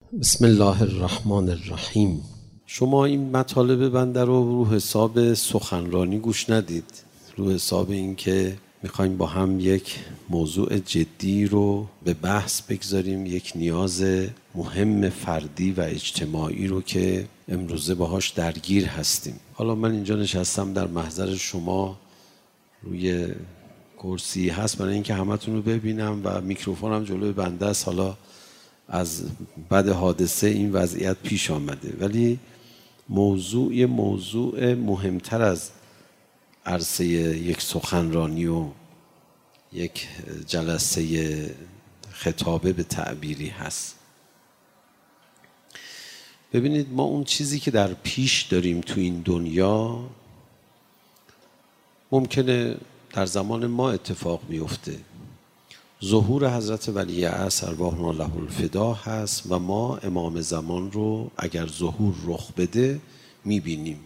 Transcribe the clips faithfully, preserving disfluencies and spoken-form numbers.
بسم الله الرحمن الرحیم. شما این مطالب بنده رو رو حساب سخنرانی گوش ندید، رو حساب این که میخوایم با هم یک موضوع جدی رو به بحث بگذاریم، یک نیاز مهم فردی و اجتماعی رو که امروزه باهاش درگیر هستیم. حالا من اینجا نشستم در محضر شما، روی کرسی هست برای اینکه همتون رو ببینم و میکروفونم جلوی بنده است. حالا از بعد حادثه این وضعیت پیش آمده، ولی موضوع یه موضوع مهمتر از عرصه یک سخنرانی و یک جلسه خطابه به تعبیری هست. ببینید، ما اون چیزی که در پیش داریم تو این دنیا ممکنه در زمان ما اتفاق بیفته. ظهور حضرت ولی عصر ارواحنا له الفدا هست و ما امام زمان رو اگر ظهور رخ بده میبینیم.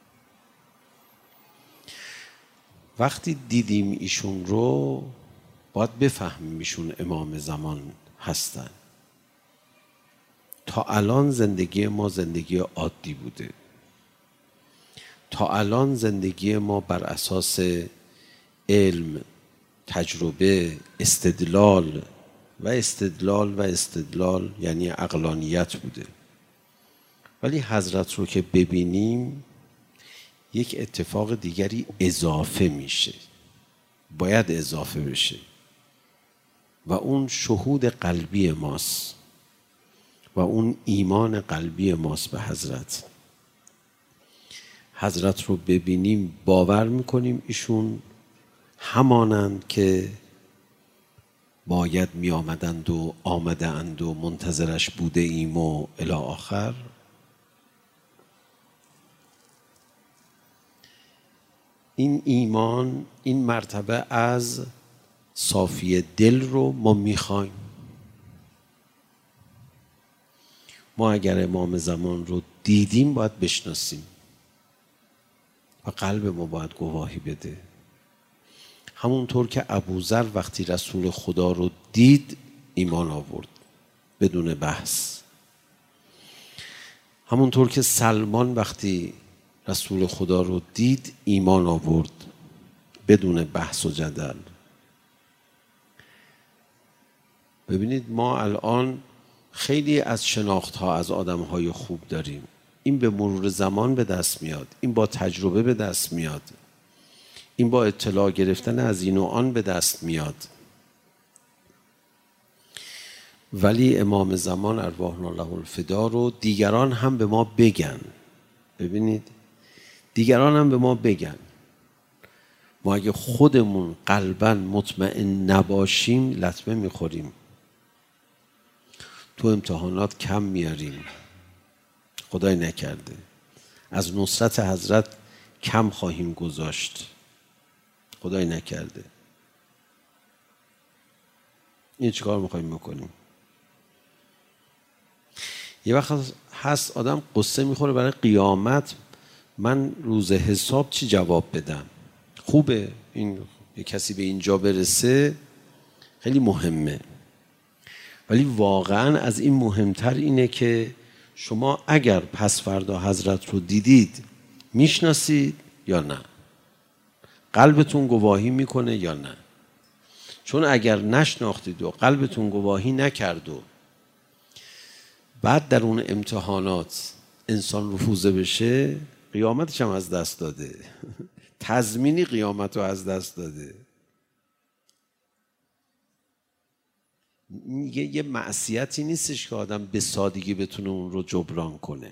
وقتی دیدیم ایشون رو باید بفهمیم ایشون امام زمان هستن. تا الان زندگی ما زندگی عادی بوده، تا الان زندگی ما بر اساس علم، تجربه، استدلال و استدلال و استدلال یعنی عقلانیت بوده. ولی حضرت رو که ببینیم یک اتفاق دیگری اضافه میشه، باید اضافه بشه و اون شهود قلبی ماست و اون ایمان قلبی ماست به حضرت. حضرت رو ببینیم باور میکنیم ایشون همانند که باید می آمدند و آمده اند و منتظرش بوده ایم و الی آخر. این ایمان، این مرتبه از صافی دل رو ما می خوایم. ما اگر امام زمان رو دیدیم باید بشناسیم و قلب ما باید گواهی بده. همونطور که ابوذر وقتی رسول خدا رو دید ایمان آورد بدون بحث، همونطور که سلمان وقتی رسول خدا رو دید ایمان آورد بدون بحث و جدل. ببینید، ما الان خیلی از شناخت ها از آدم های خوب داریم. این به مرور زمان به دست میاد، این با تجربه به دست میاد، این با اطلاع گرفتن از این و آن به دست میاد. ولی امام زمان ارواحنا له الفدا رو دیگران هم به ما بگن. ببینید، دیگران هم به ما بگن. ما اگه خودمون قلباً مطمئن نباشیم لطمه میخوریم، تو امتحانات کم میاریم، خدای نکرده از نصرت حضرت کم خواهیم گذاشت، خدای نکرده. این چی کار میخواییم بکنیم؟ یه وقت هست آدم قصه میخوره برای قیامت، من روز حساب چی جواب بدم؟ خوبه این یه کسی به اینجا برسه، خیلی مهمه. ولی واقعا از این مهمتر اینه که شما اگر پس فردا حضرت رو دیدید میشناسید یا نه؟ قلبتون گواهی میکنه یا نه؟ چون اگر نشناختید و قلبتون گواهی نکرد و بعد در اون امتحانات انسان رفوزه بشه، قیامتش هم از دست داده. تضمینی قیامت رو از دست داده. یه, یه معصیتی نیستش که آدم به سادگی بتونه اون رو جبران کنه.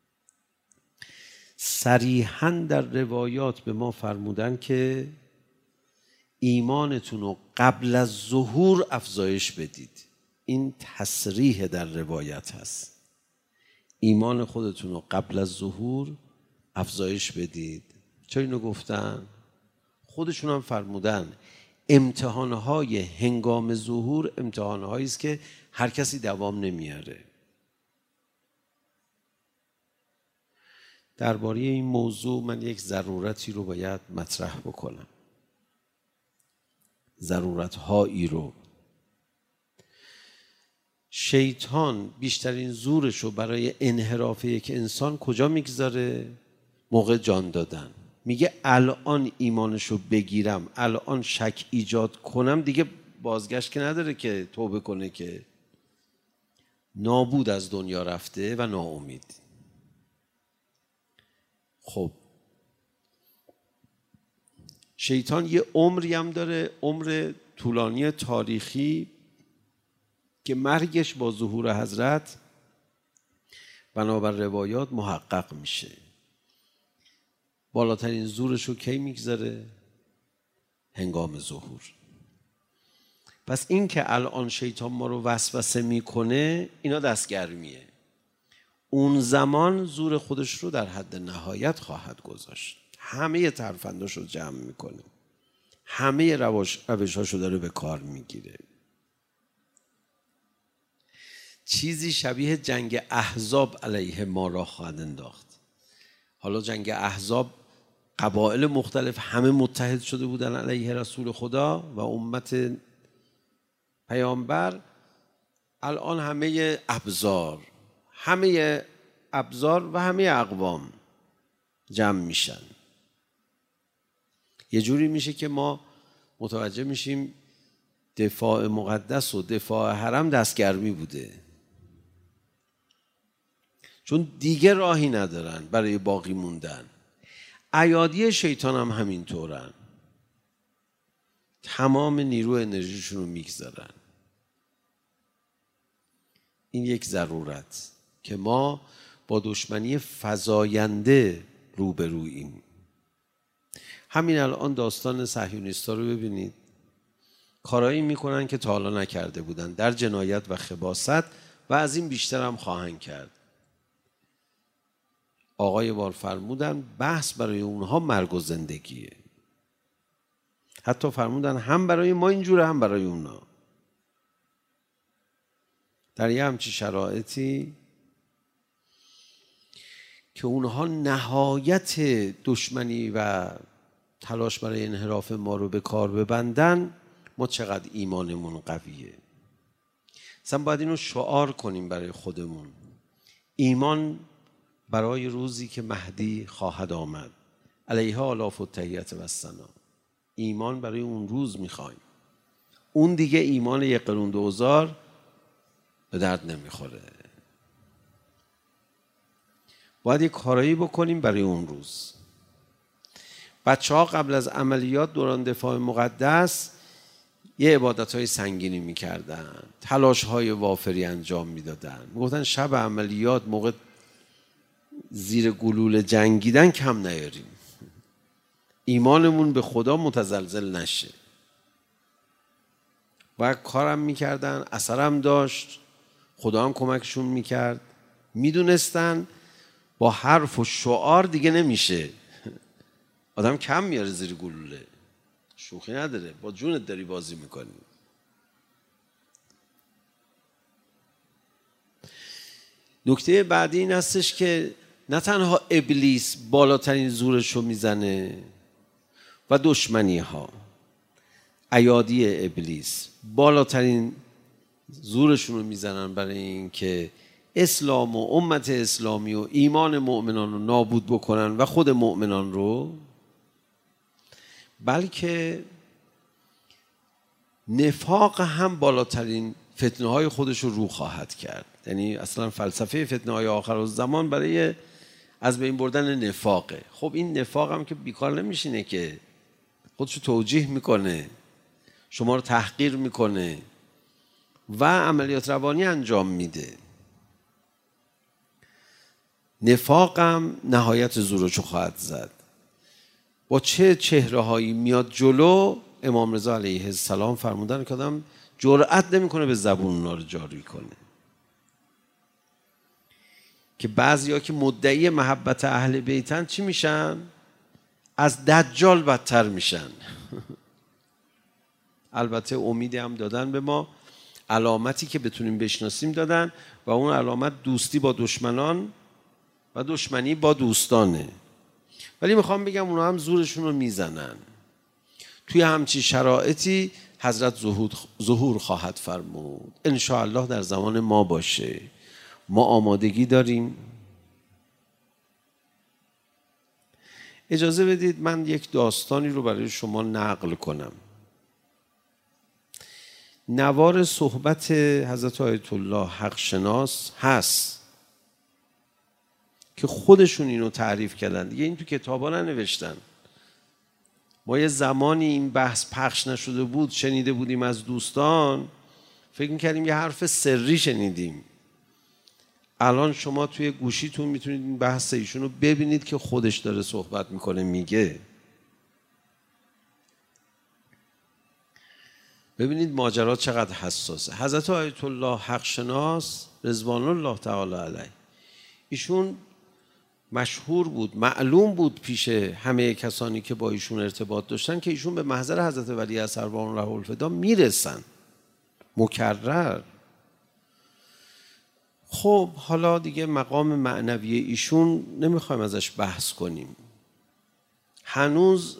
صریحاً در روایات به ما فرمودن که ایمانتون رو قبل از ظهور افزایش بدید. این تصریح در روایت هست. ایمان خودتون رو قبل از ظهور افزایش بدید. چرا اینو گفتن؟ خودشون هم فرمودن امتحانهای هنگام ظهور امتحانهایی است که هر کسی دوام نمیاره. درباره این موضوع من یک ضرورتی رو باید مطرح بکنم. ضرورت‌هایی رو شیطان بیشترین زورش رو برای انحراف یک انسان کجا میگذاره؟ موقع جان دادن. میگه الان ایمانش رو بگیرم، الان شک ایجاد کنم، دیگه بازگشت که نداره که توبه کنه، که نابود از دنیا رفته و ناامید. خب شیطان یه عمری هم داره، عمر طولانی تاریخی، که مرگش با ظهور حضرت بنابر روایات محقق میشه. بالاترین زورش رو کی میگذاره؟ هنگام ظهور. پس این که الان شیطان ما رو وسوسه میکنه، اینا دستگرمیه. اون زمان زور خودش رو در حد نهایت خواهد گذاشت. همه ترفنداش رو جمع میکنه، همه روش روشاش رو داره به کار میگیره. چیزی شبیه جنگ احزاب علیه ما را خواهد انداخت. حالا جنگ احزاب قبایل مختلف همه متحد شده بودن علیه رسول خدا و امت پیامبر. الان همه ابزار همه ابزار و همه اقوام جمع میشن. یه جوری میشه که ما متوجه میشیم دفاع مقدس و دفاع حرم دستگرمی بوده، چون دیگه راهی ندارن برای باقی موندن. ایادی شیطان هم همینطورن، تمام نیرو انرژیشون رو میگذارن. این یک ضرورت که ما با دشمنی فزاینده روبروییم. همین الان داستان صهیونیستا رو ببینید، کارایی میکنن که تا حالا نکرده بودن در جنایت و خباثت، و از این بیشتر هم خواهند کرد. آقای بار فرمودن بحث برای اونها مرگ و زندگیه. حتی فرمودن هم برای ما اینجوره هم برای اونها. در یه همچی شرایطی که اونها نهایت دشمنی و تلاش برای انحراف ما رو به کار ببندن، ما چقدر ایمانمون قویه. مثلا باید اینو شعار کنیم برای خودمون. ایمان برای روزی که مهدی خواهد آمد، علیها آلاف التحیة و الثنا. ایمان برای اون روز میخوایم. اون دیگه ایمان یک قرون دوزار به درد نمیخوره. باید یک کارایی بکنیم برای اون روز. بچه ها قبل از عملیات دوران دفاع مقدس یه عبادت های سنگینی میکردن، تلاش های وافری انجام میدادن. میگفتن شب عملیات موقع زیر گلوله جنگیدن کم نیاریم، ایمانمون به خدا متزلزل نشه. و کارم میکردن، اثرم داشت، خدا هم کمکشون میکرد. میدونستن با حرف و شعار دیگه نمیشه، آدم کم میاره زیر گلوله، شوخی نداره، با جونت داری بازی میکنی. نکته بعدی این هستش که نه تنها ابلیس بالاترین زورش رو میزنه و دشمنی ها، ایادی ابلیس بالاترین زورشون رو میزنن برای این که اسلام و امت اسلامی و ایمان مؤمنان رو نابود بکنن و خود مؤمنان رو، بلکه نفاق هم بالاترین فتنه های خودش رو رو خواهد کرد. یعنی اصلا فلسفه فتنه های آخر الزمان برای از بین بردن نفاقه. خب این نفاق هم که بیکار نمیشینه، که خودشو توجیه میکنه، شما رو تحقیر میکنه و عملیات روانی انجام میده. نفاق هم نهایت زورشو خواهد زد. با چه چهره هایی میاد جلو؟ امام رضا علیه السلام فرمودن که آدم جرأت نمیکنه به زبون اونا رو جاری کنه. که بعضیا که مدعی محبت اهل بیتن چی میشن؟ از دجال بدتر میشن. البته امیدی هم دادن به ما، علامتی که بتونیم بشناسیم دادن، و اون علامت دوستی با دشمنان و دشمنی با دوستانه. ولی میخوام بگم اونا هم زورشون رو میزنن. توی همچی شرایطی حضرت ظهور خواهد فرمود، انشاءالله در زمان ما باشه. ما آمادگی داریم. اجازه بدید من یک داستانی رو برای شما نقل کنم. نوار صحبت حضرت آیت الله حق شناس هست که خودشون اینو تعریف کردن، دیگه این تو کتابا ننوشتن. ما یه زمانی این بحث پخش نشده بود، شنیده بودیم از دوستان، فکر میکردیم یه حرف سری شنیدیم. الان شما توی گوشیتون میتونید این بحث ایشون رو ببینید که خودش داره صحبت میکنه، میگه. ببینید ماجرا چقدر حساسه. حضرت آیت الله حق شناس رضوان الله تعالی علیه، ایشون مشهور بود، معلوم بود پیش همه کسانی که با ایشون ارتباط داشتن که ایشون به محضر حضرت ولی اثر ارواح الله الفدا میرسن مکرر. خب حالا دیگه مقام معنوی ایشون نمیخوایم ازش بحث کنیم. هنوز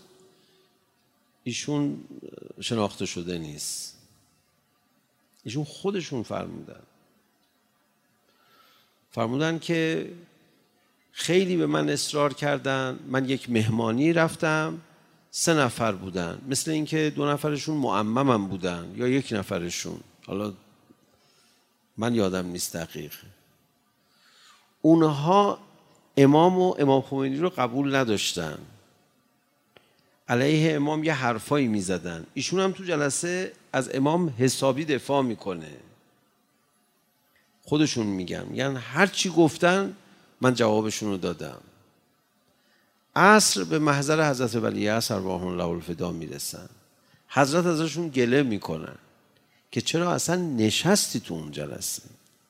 ایشون شناخته شده نیست. ایشون خودشون فرمودن فرمودن که خیلی به من اصرار کردن. من یک مهمانی رفتم، سه نفر بودن، مثل اینکه دو نفرشون معممم بودن یا یک نفرشون، حالا من یادم نیست دقیق. اونها امام و امام خمینی رو قبول نداشتن، علیه امام یه حرفایی میزدن. ایشون هم تو جلسه از امام حسابی دفاع میکنه. خودشون میگن، یعنی هر چی گفتن من جوابشون رو دادم. عصر به محضر حضرت ولی اثر ارواح الله الفدا میرسن. حضرت ازشون گله میکنن که چرا اصلا نشستی تو اون جلسه،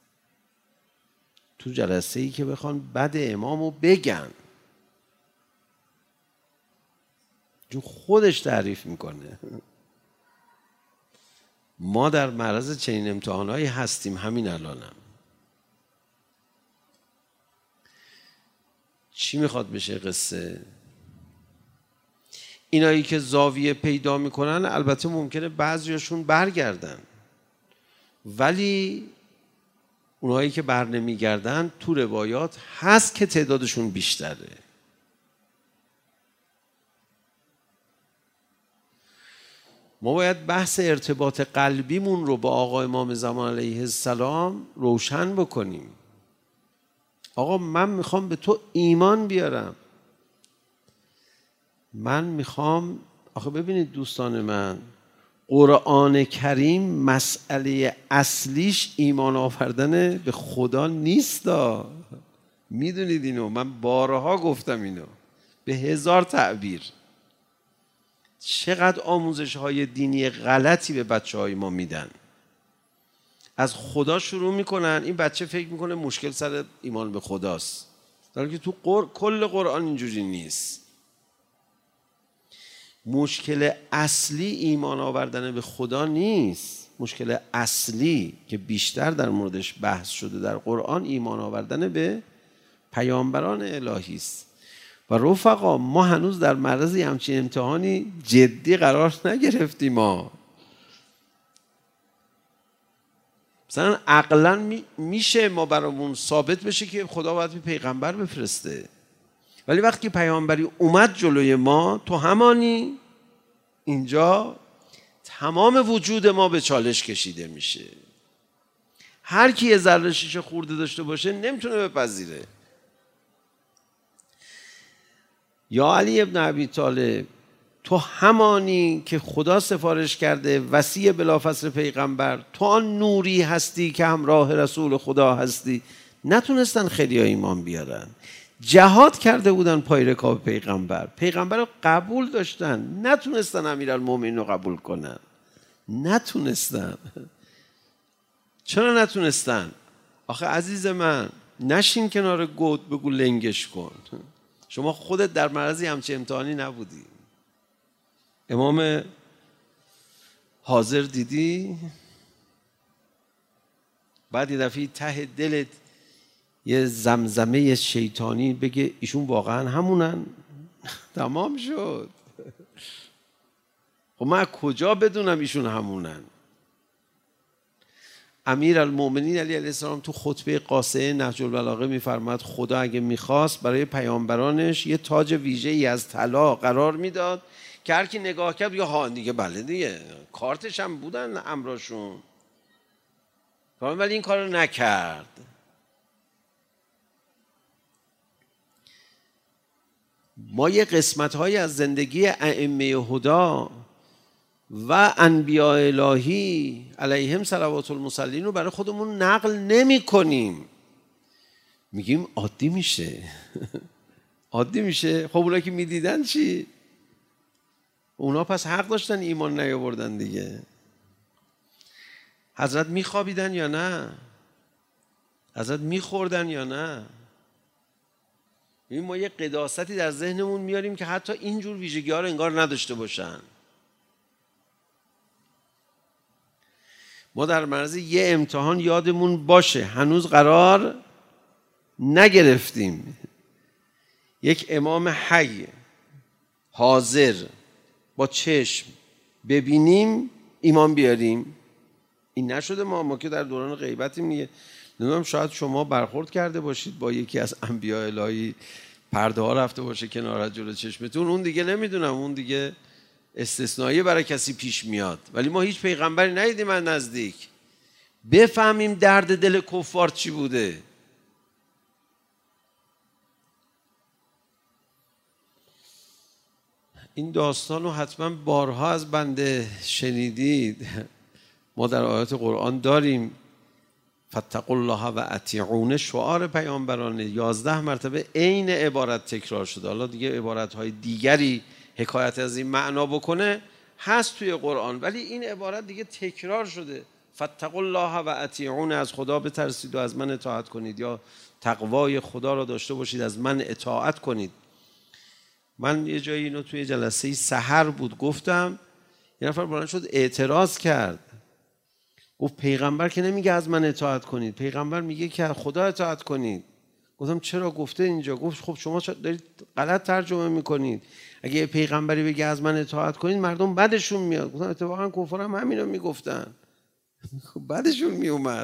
تو جلسه ای که بخوان بد امامو بگن. جو خودش تعریف میکنه. ما در معرض چنین امتحانایی هستیم همین الانم. چی میخواد بشه قصه؟ اینایی که زاویه پیدا میکنن البته ممکنه بعضیاشون برگردن، ولی اونایی که بر نمیگردن تو روایات هست که تعدادشون بیشتره. ما باید بحث ارتباط قلبیمون رو با آقا امام زمان علیه السلام روشن بکنیم. آقا من میخوام به تو ایمان بیارم. من میخوام، آخه ببینید دوستان من، قرآن کریم مسئله اصلیش ایمان آوردن به خدا نیستا. میدونید اینو، من بارها گفتم اینو به هزار تعبیر. چقدر آموزش های دینی غلطی به بچه های ما میدن. از خدا شروع میکنن، این بچه فکر میکنه مشکل سر ایمان به خداست، در حالی که تو قر... کل قرآن اینجوری نیست. مشکل اصلی ایمان آوردن به خدا نیست. مشکل اصلی که بیشتر در موردش بحث شده در قرآن ایمان آوردن به پیامبران الهی است. و رفقا ما هنوز در معرض همچین امتحانی جدی قرار نگرفتیم. ما مثلا عقلا میشه ما برامون ثابت بشه که خدا باید پیغمبر بفرسته، ولی وقتی پیامبری اومد جلوی ما، تو همانی، اینجا تمام وجود ما به چالش کشیده میشه. هر کی یه ذره شیشه خورده داشته باشه نمیتونه بپذیره. یا علی ابن ابی طالب، تو همانی که خدا سفارش کرده وصی بلافاصله پیغمبر، تو آن نوری هستی که همراه رسول خدا هستی. نتونستن خیلی ها ایمان بیارن، جهاد کرده بودن پای رکاب پیغمبر، پیغمبر رو قبول داشتن، نتونستن امیرالمومنین رو قبول کنن. نتونستن. چرا نتونستن؟ آخه عزیز من، نشین کنار گود بگو لنگش کن. شما خودت در معرض همچین امتحانی نبودی. امام حاضر دیدی، بعد یه دفعه ته دلت یه زمزمه شیطانی بگه ایشون واقعا همونن، تمام شد. خب من کجا بدونم ایشون همونن؟ امیر المؤمنین علی علیه السلام تو خطبه قاصه نهج البلاغه میفرماد خدا اگه میخواست برای پیامبرانش یه تاج ویژه‌ای از طلا قرار میداد که هر کی نگاه کرد یا ها دیگه بله دیگه کارتش هم بودن امراشون، ولی این کارو نکرد. ما یه قسمت‌هایی از زندگی ائمه هدا و انبیاء الهی علیهم صلوات المصلین رو برای خودمون نقل نمی کنیم، میگیم عادی میشه. عادی میشه. خب اونا که میدیدن چی؟ اونا پس حق داشتن ایمان نیاوردن دیگه. حضرت میخوابیدن یا نه؟ حضرت میخوردن یا نه؟ ما یه قداستی در ذهنمون میاریم که حتی اینجور ویژگی ها رو انگار نداشته باشن. ما در معرض یه امتحان یادمون باشه هنوز قرار نگرفتیم یک امام حی حاضر با چشم ببینیم ایمان بیاریم. این نشده. ما ما که در دوران غیبتیم دیگه. نمیدونم شاید شما برخورد کرده باشید با یکی از انبیاء الهی پرده ها رفته باشه کنار جلو چشمتون، اون دیگه نمیدونم، اون دیگه استثنایی برای کسی پیش میاد، ولی ما هیچ پیغمبری ندیدیم از نزدیک بفهمیم درد دل کفار چی بوده. این داستان رو حتما بارها از بنده شنیدید. ما در آیات قرآن داریم فاتقوا الله و اطیعون، شعار پیامبرانه یازده مرتبه عین عبارت تکرار شده. حالا دیگه عبارت‌های دیگری حکایت از این معنا بکنه هست توی قرآن، ولی این عبارت دیگه تکرار شده. فاتقوا الله و اطیعون، از خدا بترسید و از من اطاعت کنید، یا تقوای خدا را داشته باشید از من اطاعت کنید. من یه جایی اینو توی جلسه سحر بود گفتم، یه نفر بلند شد اعتراض کرد، گفت پیغمبر که نمیگه از من اطاعت کنید، پیغمبر میگه که خدا اطاعت کنید. گفتم چرا گفته اینجا؟ گفت خب شما دارید غلط ترجمه میکنید، اگه یه پیغمبری بگه از من اطاعت کنید مردم بدشون میاد. گفتم اتفاقا کفار هم همینو میگفتن، بدشون میومد،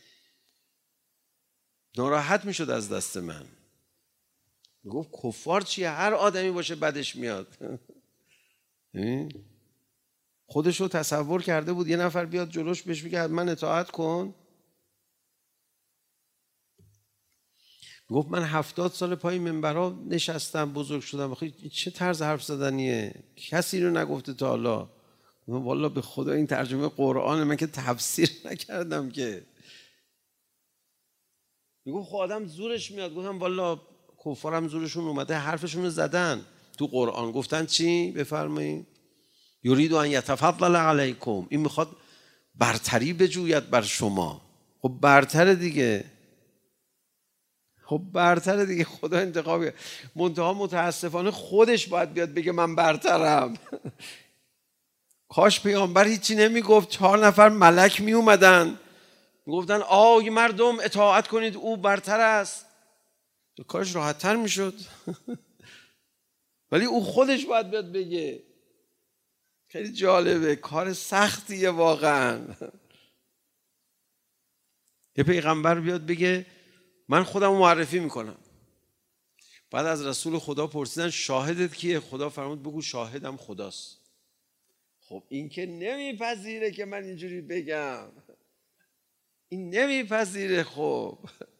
ناراحت میشد از دست من. گفت کفار چیه؟ هر آدمی باشه بدش میاد. خودشو تصور کرده بود یه نفر بیاد جلوش بهش بگه من اطاعت کن. گفت من هفتاد سال پای منبرها نشستم بزرگ شدم، چه طرز حرف زدنیه؟ کسی رو نگفته تا حالا. والله به خدا این ترجمه قرآن، من که تفسیر نکردم که. میگفت خب آدم زورش میاد. گفتم والله کفارم زورشون اومده حرفشون رو زدن. تو قرآن گفتن چی؟ بفرمایید. یرید ان یتفضل علیکم، این میخواد برتری بجوید بر شما. خب برتر دیگه، خب برتر دیگه، خدا انتقام. منتها متاسفانه خودش باید بیاد بگه من برترم. کاش پیامبر هیچی نمیگفت، چهار نفر ملک می اومدن میگفتن آی مردم اطاعت کنید او برتر است، کارش راحت تر میشد. ولی او خودش باید بیاد بگه. خیلی جالبه، کار سختیه واقعا. یه پیغمبر بیاد بگه من خودم معرفی میکنم. بعد از رسول خدا پرسیدن شاهدت کیه؟ خدا فرمود بگو شاهدم خداست. خب این که نمیپذیره که من اینجوری بگم، این نمیپذیره. خب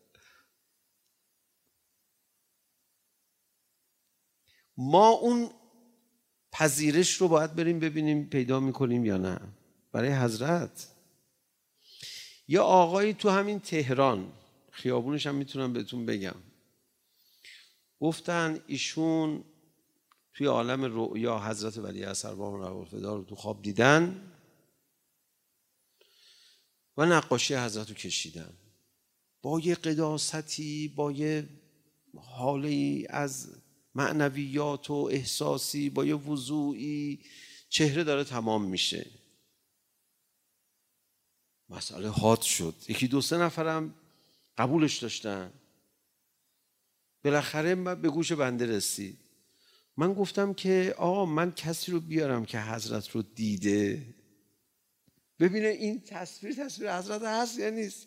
ما اون پذیرش رو باید بریم ببینیم پیدا میکنیم یا نه. برای حضرت یا آقایی تو همین تهران، خیابونش هم میتونم بهتون بگم، گفتن ایشون توی عالم رؤیا حضرت ولیعصر با فدا رو تو خواب دیدن و نقاشی حضرت رو کشیدن با یه قداستی، با یه حالی از معنویات و احساسی، با یه وضوعی، چهره داره تمام میشه. مسئله حاد شد. یکی دو سه نفرم قبولش داشتن. بالاخره به گوش بنده رسید. من گفتم که آقا من کسی رو بیارم که حضرت رو دیده، ببینه این تصویر تصویر حضرت هست یا نیست.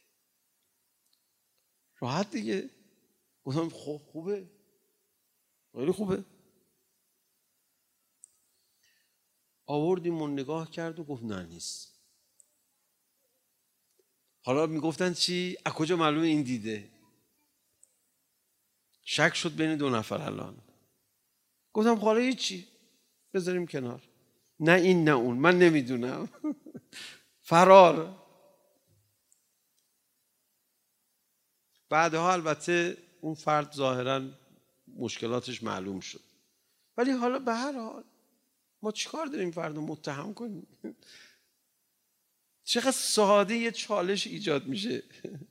راحت دیگه. گفتم خب خوبه، خیلی خوبه. آوردیم و نگاه کرد و گفت نه نیست. حالا میگفتن چی؟ از کجا معلومه این دیده؟ شک شد بین دو نفر. الان گفتم حالا هیچی، بذاریم کنار، نه این نه اون، من نمیدونم. فرار. بعدها البته اون فرد ظاهراً مشکلاتش معلوم شد، ولی حالا به هر حال ما چیکار داریم فرد رو متهم کنیم؟ چقدر ساده یه چالش ایجاد میشه.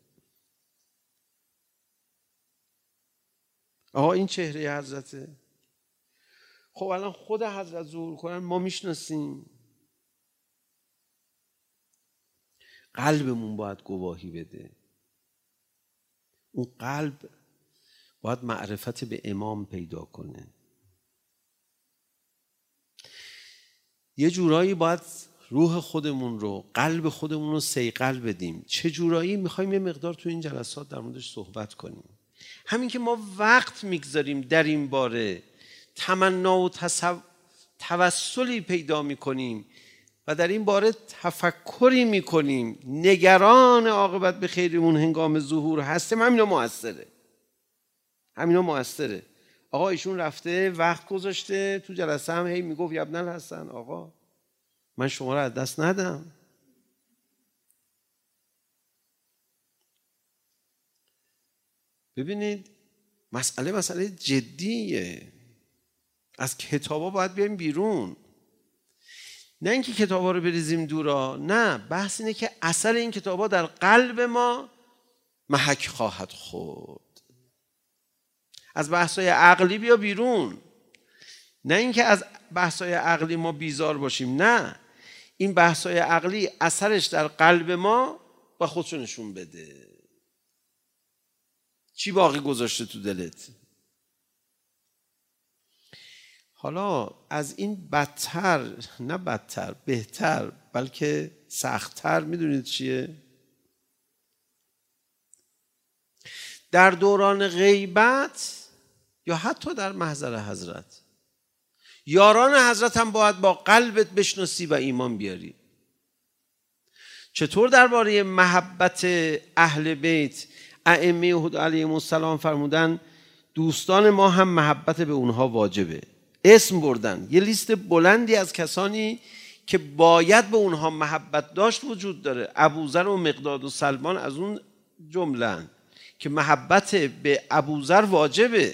آقا این چهره حضرته. خب الان خود حضرت ظهور کنن ما میشناسیم، قلبمون باید گواهی بده. اون قلب باید معرفت به امام پیدا کنه. یه جورایی باید روح خودمون رو، قلب خودمون رو صیقل بدیم. چه جورایی؟ میخوایم یه مقدار تو این جلسات در موردش صحبت کنیم. همین که ما وقت میگذاریم در این باره، تمنا و تصو... توسلی پیدا میکنیم و در این باره تفکری میکنیم، نگران عاقبت به خیرمون هنگام ظهور هستیم، همینا موثره. همینا موثره. آقا ایشون رفته وقت گذاشته تو جلسه، هم هی میگفت ابن الحسن آقا من شما رو از دست ندم. ببینید مسئله مسئله جدیه. از کتابا باید بیایم بیرون، نه اینکه کتابا رو بریزیم دورا. نه، بحث اینه که اثر این کتابا در قلب ما محک خواهد خورد. از بحثای عقلی بیا بیرون، نه اینکه از بحثای عقلی ما بیزار باشیم. نه، این بحثای عقلی اثرش در قلب ما با خودشو نشون بده. چی باقی گذاشته تو دلت؟ حالا از این بدتر، نه بدتر، بهتر، بلکه سختتر میدونید چیه؟ در دوران غیبت یا حتی در محضر حضرت، یاران حضرت هم باید با قلبت بشناسی و ایمان بیاری. چطور درباره محبت اهل بیت ائمه هدی علیهم السلام فرمودن دوستان ما هم محبت به اونها واجبه؟ اسم بردن، یه لیست بلندی از کسانی که باید به اونها محبت داشت وجود داره. ابوذر و مقداد و سلمان از اون جمله‌اند که محبت به ابوذر واجبه.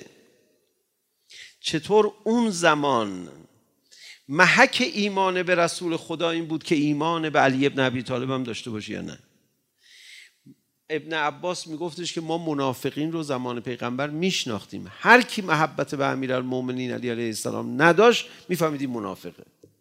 چطور اون زمان محک ایمان به رسول خدا این بود که ایمان به علی ابن ابی طالب هم داشته باشی یا نه؟ ابن عباس میگفتش که ما منافقین رو زمان پیغمبر میشناختیم، هر کی محبت به امیرالمومنین علی علیه السلام نداشت میفهمیدیم منافقه.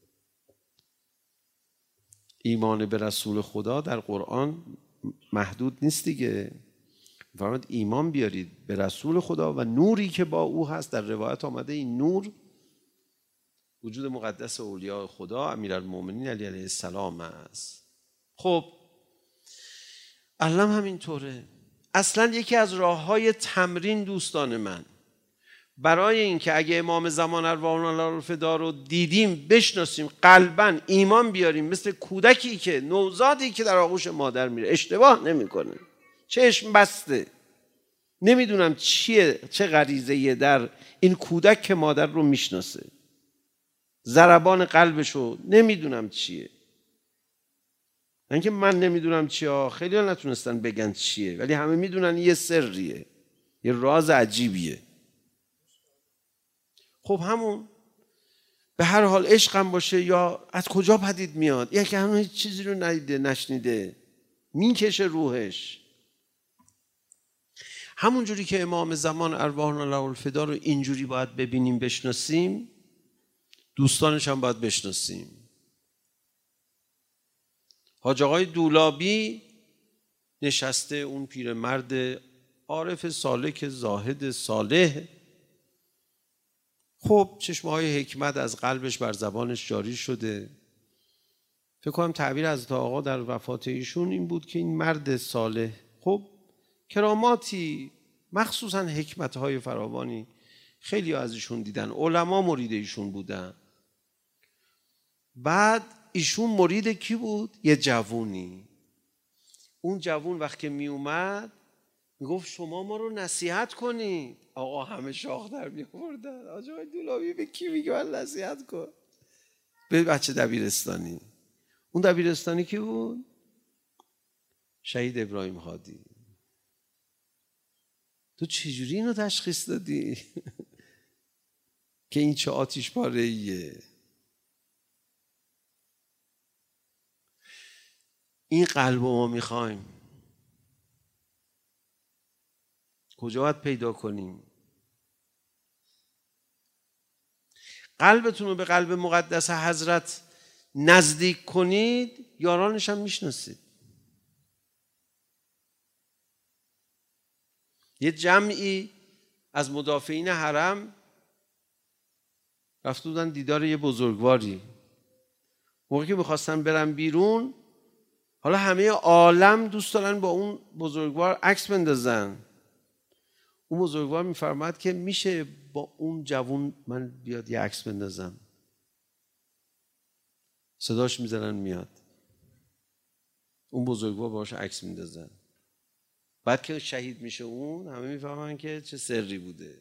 ایمان به رسول خدا در قرآن محدود نیست دیگه. فرمود ایمان بیارید به رسول خدا و نوری که با او هست. در روایت آمده این نور وجود مقدس اولیاء خدا امیرالمومنین علی علیه السلام است. خب الان همینطوره. اصلا یکی از راه‌های تمرین دوستان من برای این که اگه امام زمان ارواحنا الله الفدا رو دیدیم بشناسیم، قلباً ایمان بیاریم، مثل کودکی که نوزادی که در آغوش مادر میره اشتباه نمیکنه، چشم بسته، نمیدونم چیه، چه غریزه‌ایه در این کودک که مادر رو میشناسه، ضربان قلبشو نمیدونم چیه. اینکه من نمیدونم چیه، خیلی ها نتونستن بگن چیه، ولی همه میدونن یه سریه، یه راز عجیبیه. خب همون به هر حال عشق هم باشه یا از کجا پدید میاد، یکی همون هیچ چیزی رو ندیده نشنیده میکشه روحش. همون جوری که امام زمان ارواحنا الله الفدا رو اینجوری باید ببینیم بشناسیم، دوستانش هم باید بشناسیم. حاج آقای دولابی نشسته، اون پیرمرد عارف سالک زاهد صالح، خب چشمه‌های حکمت از قلبش بر زبانش جاری شده. فکر کنم تعبیر حضرت آقا در وفات ایشون این بود که این مرد صالح خب کراماتی، مخصوصا حکمت‌های فراوانی خیلی از ایشون دیدن، علما مرید ایشون بودن. بعد ایشون مرید کی بود؟ یه جوونی. اون جوون وقتی می اومد میگفت شما ما رو نصیحت کنید. آقا همه شاخ در می آوردن. آقا دولابی به کی میگه من نصیحت کن؟ به بچه دبیرستانی. اون دبیرستانی کی بود؟ شهید ابراهیم هادی. تو چجوری اینو تشخیص دادی؟ که این چه آتش پاره ایه؟ این قلب ما میخوایم کجا باید پیدا کنیم؟ قلبتون رو به قلب مقدس حضرت نزدیک کنید، یارانش هم میشناسید. یه جمعی از مدافعین حرم رفته بودن دیدار یه بزرگواری. موقعی که میخواستن برن بیرون، حالا همه عالم دوست دارن با اون بزرگوار عکس بندازن. اون بزرگوار میفرماد که میشه با اون جوون من بیاد یه عکس بندازم. صداش میزنن میاد. اون بزرگوار باهاش عکس میندازن. بعد که شهید میشه اون، همه میفهمن که چه سری بوده.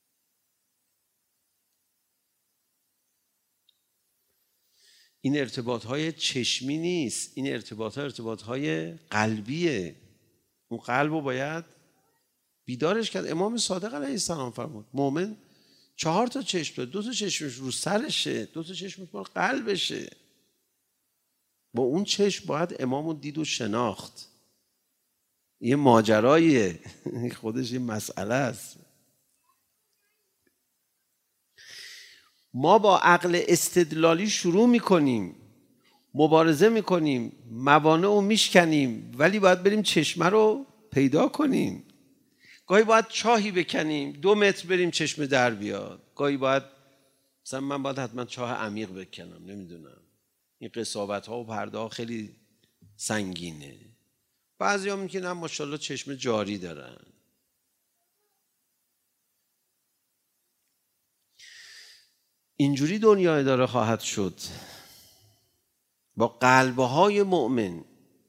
این ارتباط های چشمی نیست، این ارتباط ها ارتباط های قلبیه. اون قلب رو باید بیدارش کرد. امام صادق علیه السلام فرمود مؤمن چهار تا چشم داره، دو تا چشمش رو سرشه، دو تا چشمش رو قلبشه. با اون چشم باید امامو دید و شناخت. یه ماجراییه، خودش یه مسئله است. ما با عقل استدلالی شروع میکنیم، مبارزه میکنیم، موانع رو میشکنیم، ولی باید بریم چشمه رو پیدا کنیم. گاهی باید چاهی بکنیم، دو متر بریم چشمه در بیاد. گاهی باید مثلا من باید حتما چاه عمیق بکنم، نمیدونم. این قصابت ها و پرده ها خیلی سنگینه. بعضی ها میکنن ماشاءالله چشم جاری دارن. اینجوری دنیا اداره خواهد شد با قلبهای مؤمن.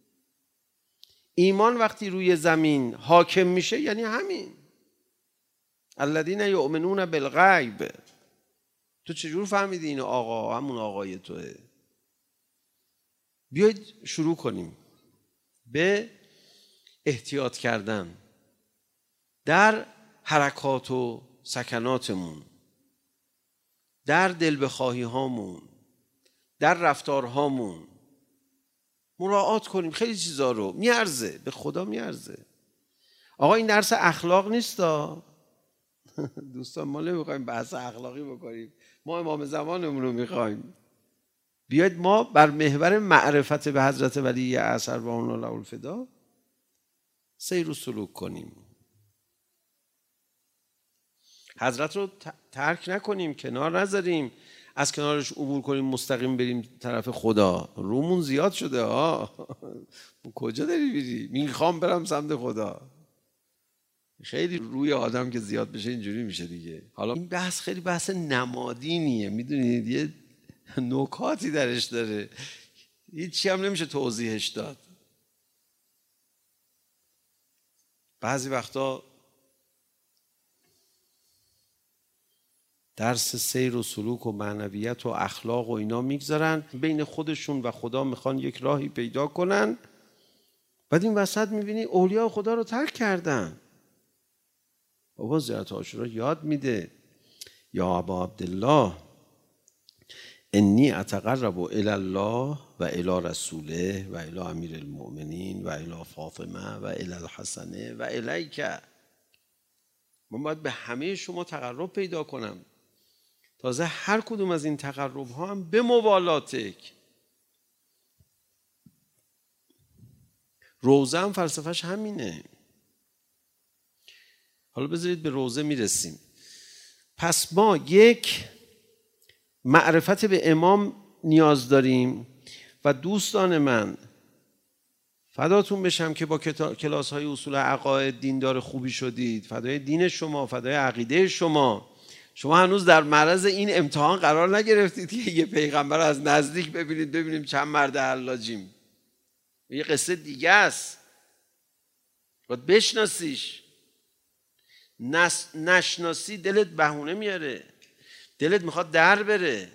ایمان وقتی روی زمین حاکم میشه یعنی همین الذین یؤمنون بالغیب. تو چجور فهمیدی این آقا همون آقای توه؟ بیایید شروع کنیم به احتیاط کردن در حرکات و سکناتمون، در دل بخواهی هامون، در رفتارهامون مراعات کنیم. خیلی چیزا رو میارزه، به خدا میارزه. آقا این درس اخلاق نیستا دوستان، ما نمیخوایم بحث اخلاقی بکنیم، ما امام زمانمون رو میخوایم. بیاید ما بر محور معرفت به حضرت ولی اثر و اون الله الفدا سیر و سلوک کنیم. حضرت رو ترک نکنیم، کنار نذاریم، از کنارش عبور کنیم مستقیم بریم طرف خدا. رومون زیاد شده ها. کجا داری بری؟ میخوام برم سمت خدا. خیلی روی آدم که زیاد بشه اینجوری میشه دیگه. حالا این بحث خیلی بحث نمادینیه، میدونید یه نکاتی درش داره، هیچی هم نمیشه توضیحش داد. بعضی وقتا درس سیر و سلوک و معنویت و اخلاق و اینا میگذارن بین خودشون و خدا، میخوان یک راهی پیدا کنن. بعد این وسط میبینی اولیاء خدا رو ترک کردن. بابا زیارت عاشورا یاد میده یا ابا عبدالله انی اتقرب الی الله و الی رسوله و الی امیر المؤمنین و الی فاطمه و الی الحسن و الیک. من باید به همه شما تقرب پیدا کنم. تازه هر کدوم از این تقرب ها هم به موالاتک. روزه هم فلسفهش همینه. حالا بذارید به روزه میرسیم. پس ما یک معرفت به امام نیاز داریم و دوستان من فداتون بشم که با کلاس های اصول عقاید دیندار خوبی شدید، فدای دین شما، فدای عقیده شما. شما هنوز در معرض این امتحان قرار نگرفتید که یه پیغمبر از نزدیک ببینید، ببینیم چند مرد حلاجیم. یه قصه دیگه است، باید بشناسیش. نس... نشناسی دلت بهونه میاره، دلت میخواد در بره،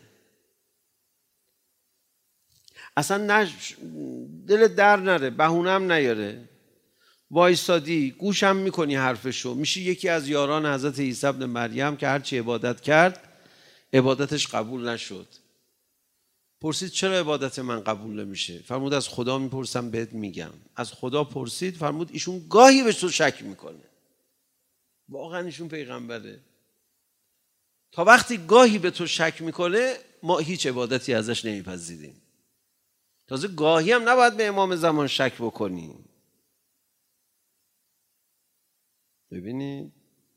اصلا نش... دلت در نره، بهونه هم نیاره، وایستادی گوشم میکنی حرفشو، میشی یکی از یاران حضرت عیسی ابن مریم که هرچی عبادت کرد عبادتش قبول نشد. پرسید چرا عبادت من قبول نمیشه؟ فرمود از خدا میپرسم بهت میگم. از خدا پرسید، فرمود ایشون گاهی به تو شک میکنه. واقعا ایشون پیغمبره. تا وقتی گاهی به تو شک میکنه ما هیچ عبادتی ازش نمیپذیریم. تازه گاهی هم نباید به امام زمان شک بکنیم. ببینید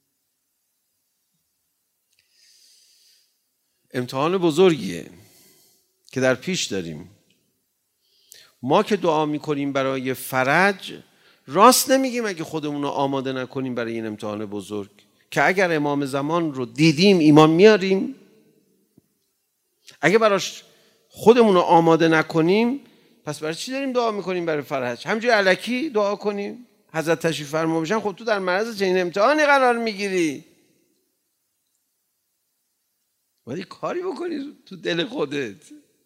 امتحان بزرگیه که در پیش داریم. ما که دعا میکنیم برای فرج، راست نمیگیم اگه خودمون رو آماده نکنیم برای این امتحان بزرگ که اگر امام زمان رو دیدیم ایمان میاریم. اگه براش خودمون رو آماده نکنیم پس برای چی داریم دعا میکنیم برای فرج؟ همینجوری الکی دعا کنیم حضرت تشریف فرما بشن؟ خب تو در معرض چنین امتحانی قرار میگیری، باید کاری بکنی تو دل خودت.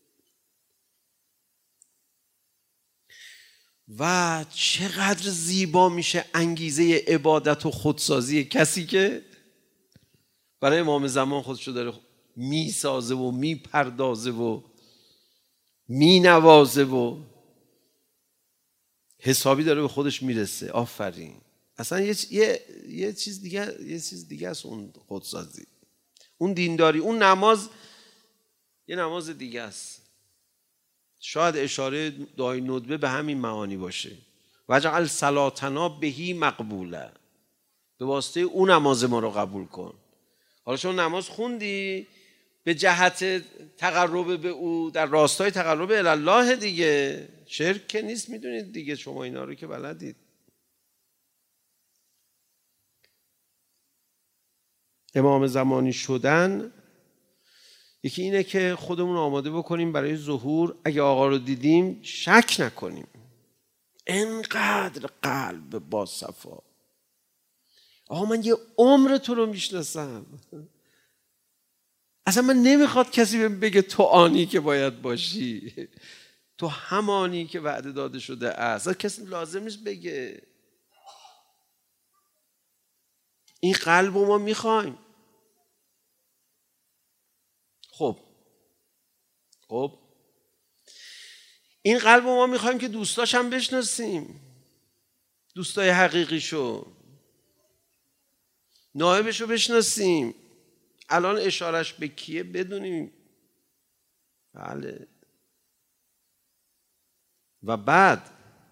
و چقدر زیبا میشه انگیزه عبادت و خودسازی کسی که برای امام زمان خودشو داره میسازه و میپردازه و مینوازه و حسابی داره به خودش میرسه. آفرین. اصلا یه یه یه چیز دیگه یه چیز دیگه است اون خودسازی، اون دینداری، اون نماز یه نماز دیگه است. شاید اشاره دعای ندبه به همین معانی باشه. وجعل صلاتنا بهی مقبوله، به واسطه اون نماز ما رو قبول کن. حالا چون نماز خوندی به جهت تقرب به او، در راستای تقرب الله دیگه، شرک که نیست، میدونید دیگه شما اینا رو که بلدید. امام زمانی شدن یکی اینه که خودمون آماده بکنیم برای ظهور. اگه آقا رو دیدیم شک نکنیم. انقدر قلب با صفا. آقا من یه عمر تو رو میشناسم، اصلا من نمیخواد کسی بهم بگه تو آنی که باید باشی، تو همانی که وعده داده شده است. اصلا کسی لازم نیست بگه. این قلب رو ما میخوایم. خب خب این قلب رو ما میخوایم که دوستاش هم بشناسیم، دوستای حقیقیشو، نائبشو بشناسیم. الان اشارش به کیه بدونیم. بله. و بعد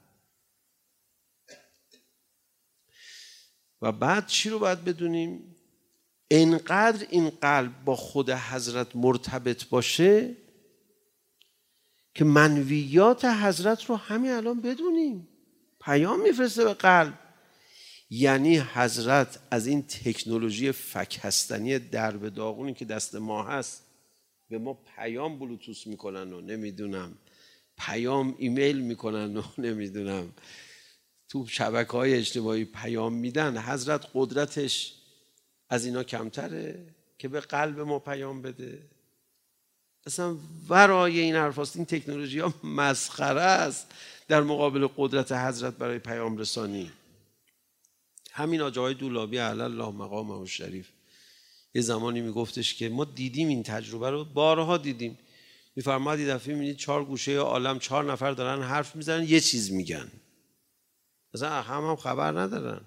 و بعد چی رو باید بدونیم؟ انقدر این قلب با خود حضرت مرتبط باشه که منویات حضرت رو همین الان بدونیم. پیام میفرسته به قلب. یعنی حضرت از این تکنولوژی فکهستنی درب داغونی که دست ما هست به ما پیام بلوتوس میکنن و نمیدونم پیام ایمیل میکنن و نمیدونم تو شبکه‌های اجتماعی پیام میدن. حضرت قدرتش از اینا کمتره که به قلب ما پیام بده؟ اصلا ورای این حرف هست. این تکنولوژی ها مسخره است در مقابل قدرت حضرت برای پیام رسانی. همین آجا های دولابی علی الله مقامه و شریف یه زمانی میگفتش که ما دیدیم این تجربه رو، بارها دیدیم. میفرماد یه دفعه میبینید چهار گوشه عالم چهار نفر دارن حرف میزنن یه چیز میگن، مثلا هم هم خبر ندارن.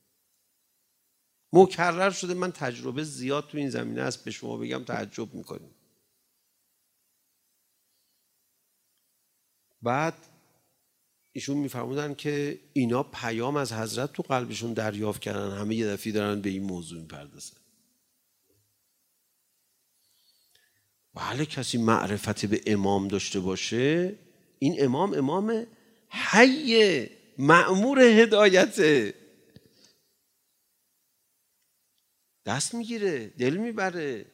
مکرر شده. من تجربه زیاد تو این زمینه است، به شما بگم تعجب میکنیم. بعد ایشون میفرمودن که اینا پیام از حضرت تو قلبشون دریافت کردن، همه یه دفعه دارن به این موضوع میپردازن. بله کسی معرفت به امام داشته باشه، این امام امام حی مأمور هدایته، دست میگیره، دل میبره.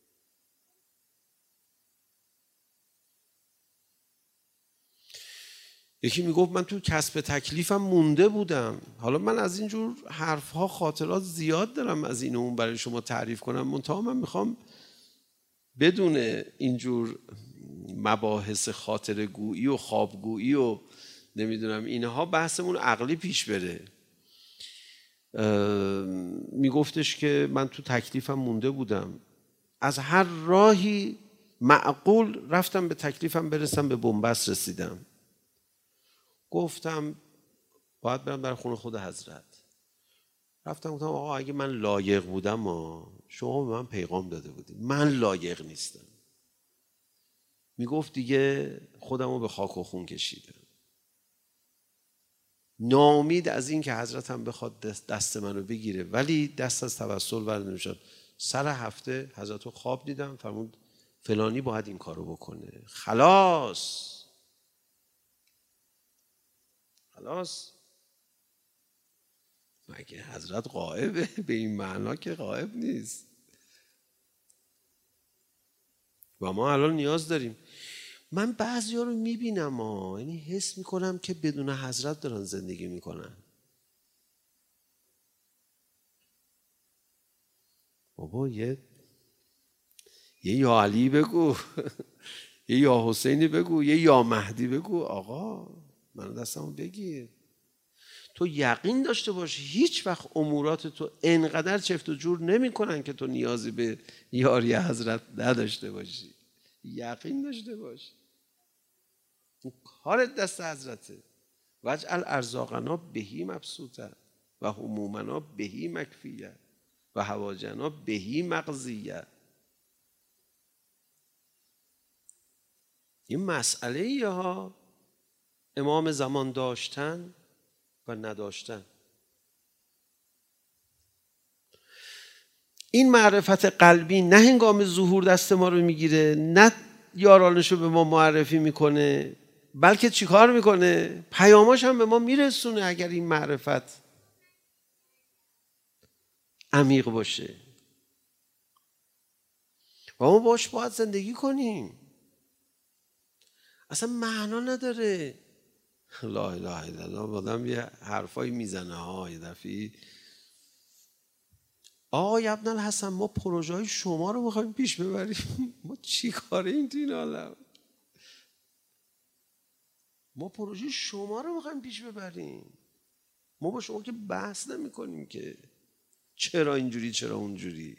یکی میگفت من تو کسب تکلیفم مونده بودم. حالا من از اینجور حرفها خاطرات زیاد دارم از این و اون برای شما تعریف کنم، منتها من میخوام بدون اینجور مباحث خاطرگویی و خوابگویی و نمیدونم اینها بحثمون عقلی پیش بره. میگفتش که من تو تکلیفم مونده بودم، از هر راهی معقول رفتم به تکلیفم برسم، به بنبست رسیدم. گفتم باید برم در خونه خود حضرت. رفتم گفتم آقا اگه من لایق بودم شما به من پیغام داده بودید، من لایق نیستم. میگفت دیگه خودم رو به خاک و خون کشیدم، ناامید از این که حضرت هم بخواد دست منو بگیره، ولی دست از توسل ورد نمیشد. سر هفته حضرت رو خواب دیدم، فرمود فلانی باید این کارو بکنه. خلاص خلاص مگه حضرت غائبه؟ به این معنا که غائب نیست. و ما الان نیاز داریم. من بعضی ها رو میبینم ها، یعنی حس میکنم که بدون حضرت دارن زندگی میکنن. بابا یه یه یا علی بگو یه یا حسینی بگو، یه یا مهدی بگو. آقا من دستمو بگیر. تو یقین داشته باش هیچ وقت امورات تو انقدر چفت و جور نمی کنن که تو نیازی به یاری حضرت نداشته باشی. یقین داشته باش کارت دست حضرته. وجعل ارزاقنا بهی مبسوطه و همومنا بهی مکفیه و حواجنا بهی مقضیه. این مسئله ایه ها، امام زمان داشتن و نداشتن. این معرفت قلبی نه هنگام ظهور دست ما رو میگیره، نه یارانش رو به ما معرفی میکنه، بلکه چیکار میکنه؟ پیاماش هم به ما میرسونه. اگر این معرفت عمیق باشه و ما باش باید زندگی کنیم. اصلا معنا نداره. لا اله الا الله. آدم یه حرفایی میزنه ها یه دفعی، آقای ابن الحسن ما پروژه های شما رو میخوایم پیش ببریم. ما چی کاره این تو این عالم؟ ما پروژه شما رو میخوایم پیش ببریم. ما با شما که بحث نمی کنیم که چرا اینجوری چرا اونجوری.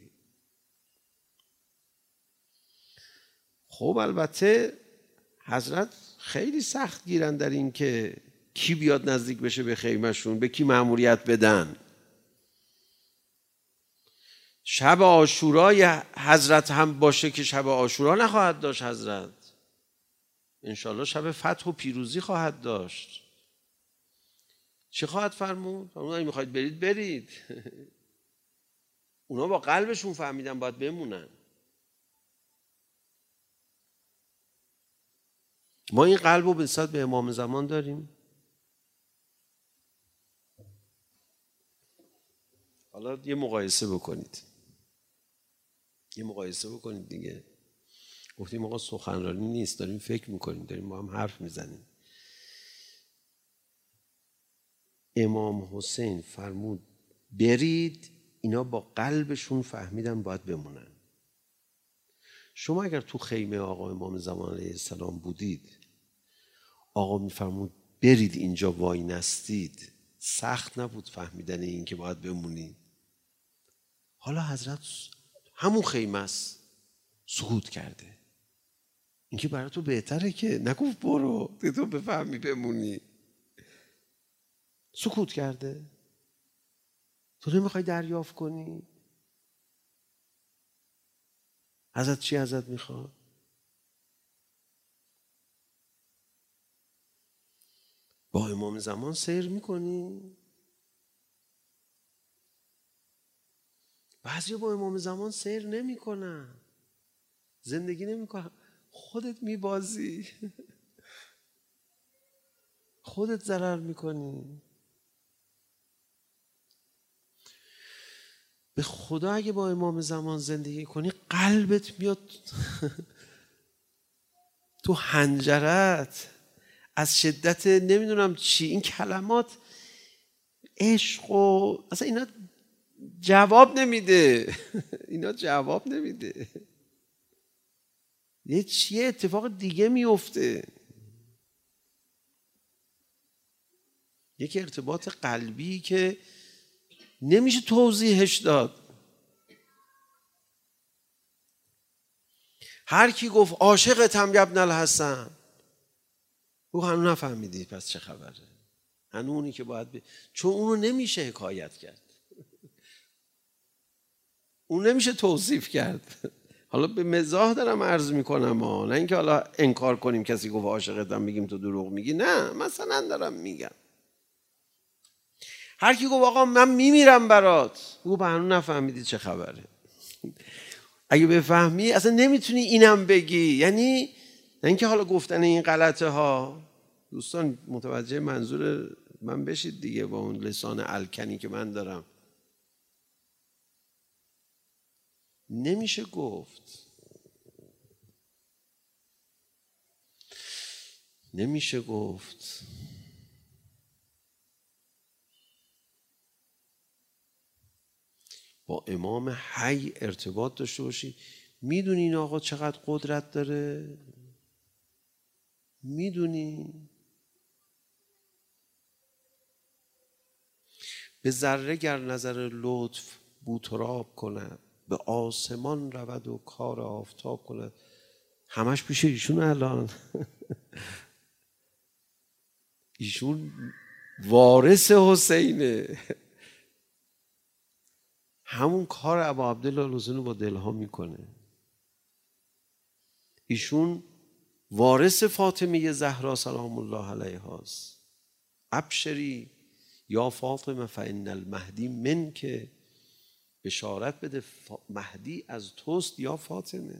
خب البته حضرت خیلی سخت گیرن در این که کی بیاد نزدیک بشه به خیمهشون، به کی مأموریت بدن. شب عاشورای حضرت هم باشه که شب عاشورا نخواهد داشت حضرت، انشالله شب فتح و پیروزی خواهد داشت. چی خواهد فرمود؟ فرمود اگه میخواید برید برید. اونا با قلبشون فهمیدن باید بمونن. ما این قلب رو به نسبت به امام زمان داریم. حالا یه مقایسه بکنید یه مقایسه بکنید دیگه. گفتیم آقا سخنرانی نیست، داریم فکر میکنیم، داریم با هم حرف میزنیم. امام حسین فرمود برید، اینا با قلبشون فهمیدن باید بمونن. شما اگر تو خیمه آقا امام زمان علیه السلام بودید، آقا میفرمود برید اینجا وای نستید، سخت نبود فهمیدن این که باید بمونید؟ حالا حضرت همون خیمه است سکوت کرده. این که برای تو بهتره که نگفت برو که تو بفهمی بمونی. سکوت کرده. تو نمیخوای دریافت کنی؟ ازت چی ازت میخواد؟ با امام زمان سیر میکنی؟ بعضی با امام زمان سیر نمیکنن. زندگی نمیکنم. خودت میبازی، خودت ضرر میکنی. به خدا اگه با امام زمان زندگی کنی قلبت میاد تو حنجرت از شدت نمیدونم چی. این کلمات عشق و اصلا اینا جواب نمیده اینا جواب نمیده. یه چیه اتفاق دیگه میفته. یک ارتباط قلبی که نمیشه توضیحش داد. هر کی گفت عاشقتم یا ابن الحسن، او هنوز نفهمیدی پس چه خبره. هنوز اونی که باید ب... چون اونو نمیشه حکایت کرد، اون نمیشه توصیف کرد. حالا به مزاح دارم عرض میکنم ها، نه اینکه حالا انکار کنیم کسی گفت عاشقتم بگیم تو دروغ میگی، نه، مثلا دارم میگم هر کی گفت آقا من میمیرم برات، او هنوز نفهمیدی چه خبره. اگه بفهمی اصلا نمیتونی اینم بگی. یعنی نه اینکه حالا گفتن این غلطه ها، دوستان متوجه منظور من بشید دیگه با اون لسان الکنی که من دارم. نمیشه گفت، نمیشه گفت. با امام حی ارتباط داشته باشی. میدونی این آقا چقدر قدرت داره؟ میدونی؟ به ذره گر نظر لطف بوتراب کند، به آسمان رود و کار آفتاب کند. همش پیش ایشون الان. ایشون وارث حسینه. همون کار ابا عبدالله الحسین با دلها میکنه. ایشون وارث فاطمه زهرا سلام الله علیها است. ابشری یا فاطمه فان المهدی منک، بشارت بده مهدی از توست یا فاطمه.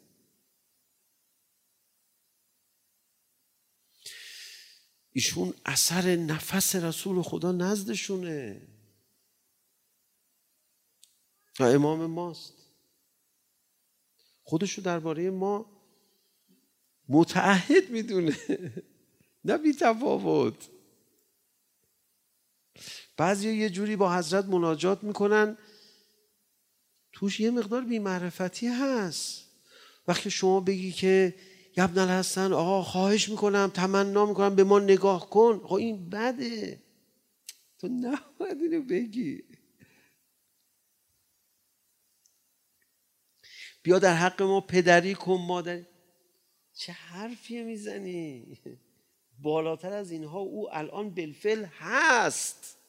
ایشون اثر نفس رسول خدا نزدشونه و امام ماست. خودشو درباره ما متعهد میدونه، نه بی تفاوت. بعضی یه جوری با حضرت مناجات میکنن توش یه مقدار بی‌معرفتی هست. وقتی شما بگی که یا ابن الحسن آقا خواهش میکنم تمنا میکنم به ما نگاه کن، آقا این بده، تو نباید اینو بگی. بیا در حق ما پدری کن مادری. چه حرفی میزنی؟ بالاتر از اینها او الان بالفعل هست.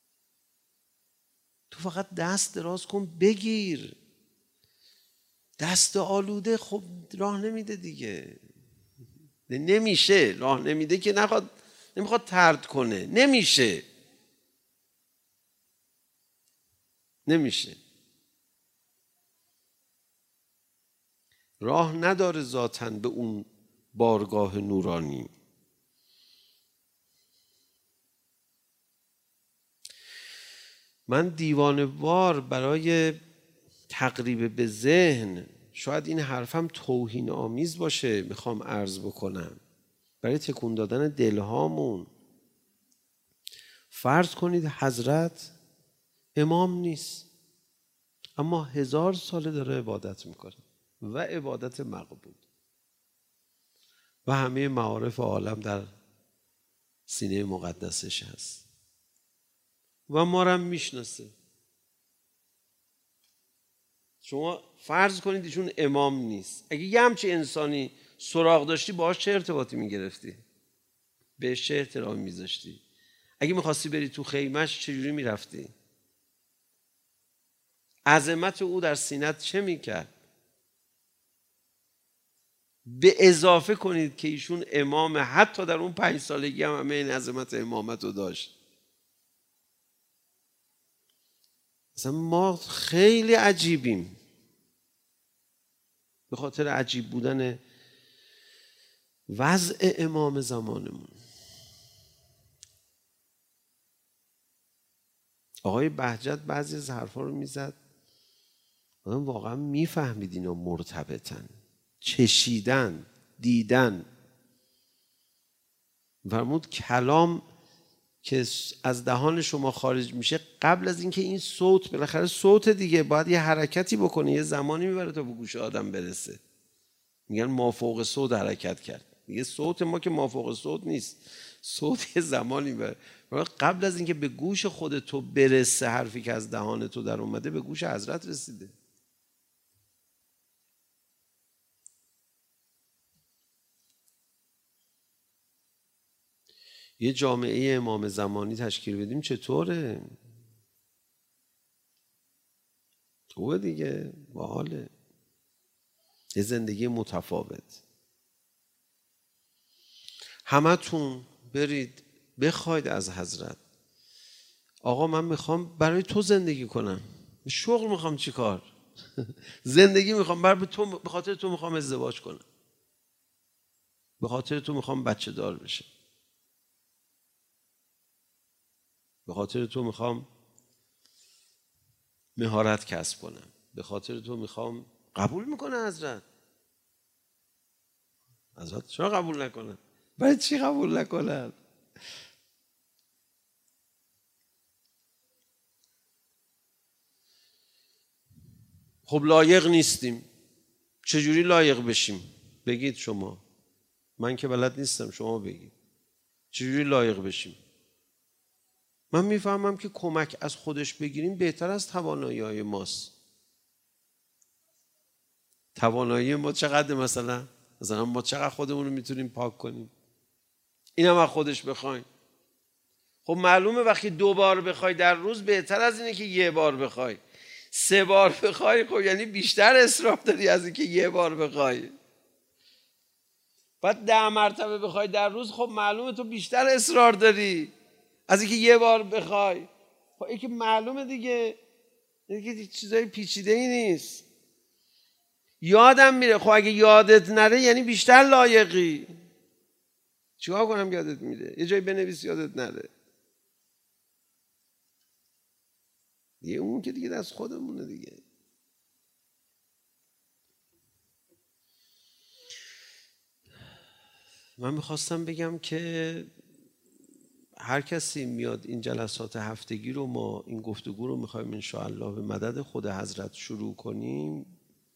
تو فقط دست دراز کن بگیر. دست آلوده خب راه نمیده دیگه. نمیشه، راه نمیده که نخواد، نمیخواد طرد کنه، نمیشه نمیشه راه نداره ذاتاً به اون بارگاه نورانی. من دیوانه‌وار برای تقریب به ذهن، شاید این حرفم توهین آمیز باشه میخوام عرض بکنم، برای تکون دادن دلهامون. فرض کنید حضرت امام نیست اما هزار ساله داره عبادت میکنه و عبادت مقبول و همه معارف عالم در سینه مقدسش هست و ما رو هم میشناسه. شما فرض کنید ایشون امام نیست، اگه یه همچه انسانی سراغ داشتی باهاش چه ارتباطی میگرفتی؟ بهش چه احترامی میذاشتی؟ اگه میخواستی بری تو خیمش چجوری میرفتی؟ عظمت او در سینت چه میکرد؟ به اضافه کنید که ایشون امام، حتی در اون پنج سالگی هم همه این عظمت امامت رو داشت. مثلا ما خیلی عجیبیم. به خاطر عجیب بودن وضع امام زمانمون. آقای بهجت بعضی از حرفا رو میزد آدم واقعا میفهمید اینا مرتبطن، چشیدن، دیدن. فرمود کلام که از دهان شما خارج میشه قبل از اینکه این صوت، بالاخره صوت دیگه باید یه حرکتی بکنه، یه زمانی میبره تا به گوش آدم برسه. میگن مافوق صوت حرکت کرد. دیگه صوت ما که مافوق صوت نیست، صوت یه زمانی بره. قبل از اینکه به گوش خود تو برسه حرفی که از دهان تو در اومده، به گوش حضرت رسیده. یه جامعه امام زمانی تشکیل بدیم چطوره؟ خوبه دیگه، باحاله. یه زندگی متفاوت. همتون برید بخواید از حضرت آقا من میخوام برای تو زندگی کنم، شغل میخوام چی کار؟ زندگی میخوام، برای تو، به خاطر تو میخوام ازدواج کنم، به خاطر تو میخوام بچه دار بشم، به خاطر تو میخوام مهارت کسب کنم، به خاطر تو میخوام. قبول میکنه حضرت؟ حضرت چرا قبول نکنه؟ برای چی قبول نکنن؟ خب لایق نیستیم، چجوری لایق بشیم؟ بگید شما، من که بلد نیستم، شما بگید چجوری لایق بشیم. من میفهمم که کمک از خودش بگیریم بهتر از توانایی های ماست. توانایی ما چقدر؟ مثلا مثلا ما چقدر خودمون رو میتونیم پاک کنیم؟ اینم از خودش بخوایم. خب معلومه وقتی دو بار بخوای در روز بهتر از اینه که یه بار بخوای. سه بار بخوای خب یعنی بیشتر اسراف داری از اینکه یه بار بخوای. بعد ده مرتبه بخوای در روز، خب معلومه تو بیشتر اصرار داری از اینکه یه بار بخوای. خب این که معلومه دیگه، دیگه چیزای پیچیده ای نیست. یادم میره. خب اگه یادت نره یعنی بیشتر لایقی. چیکار کنم یادت میره؟ یه جایی بنویس یادت نره. دیگه اون که دیگه دست خودمونه دیگه. من میخواستم بگم که هر کسی میاد این جلسات هفتگی رو، ما این گفتگو رو میخوایم انشاءالله به مدد خود حضرت شروع کنیم،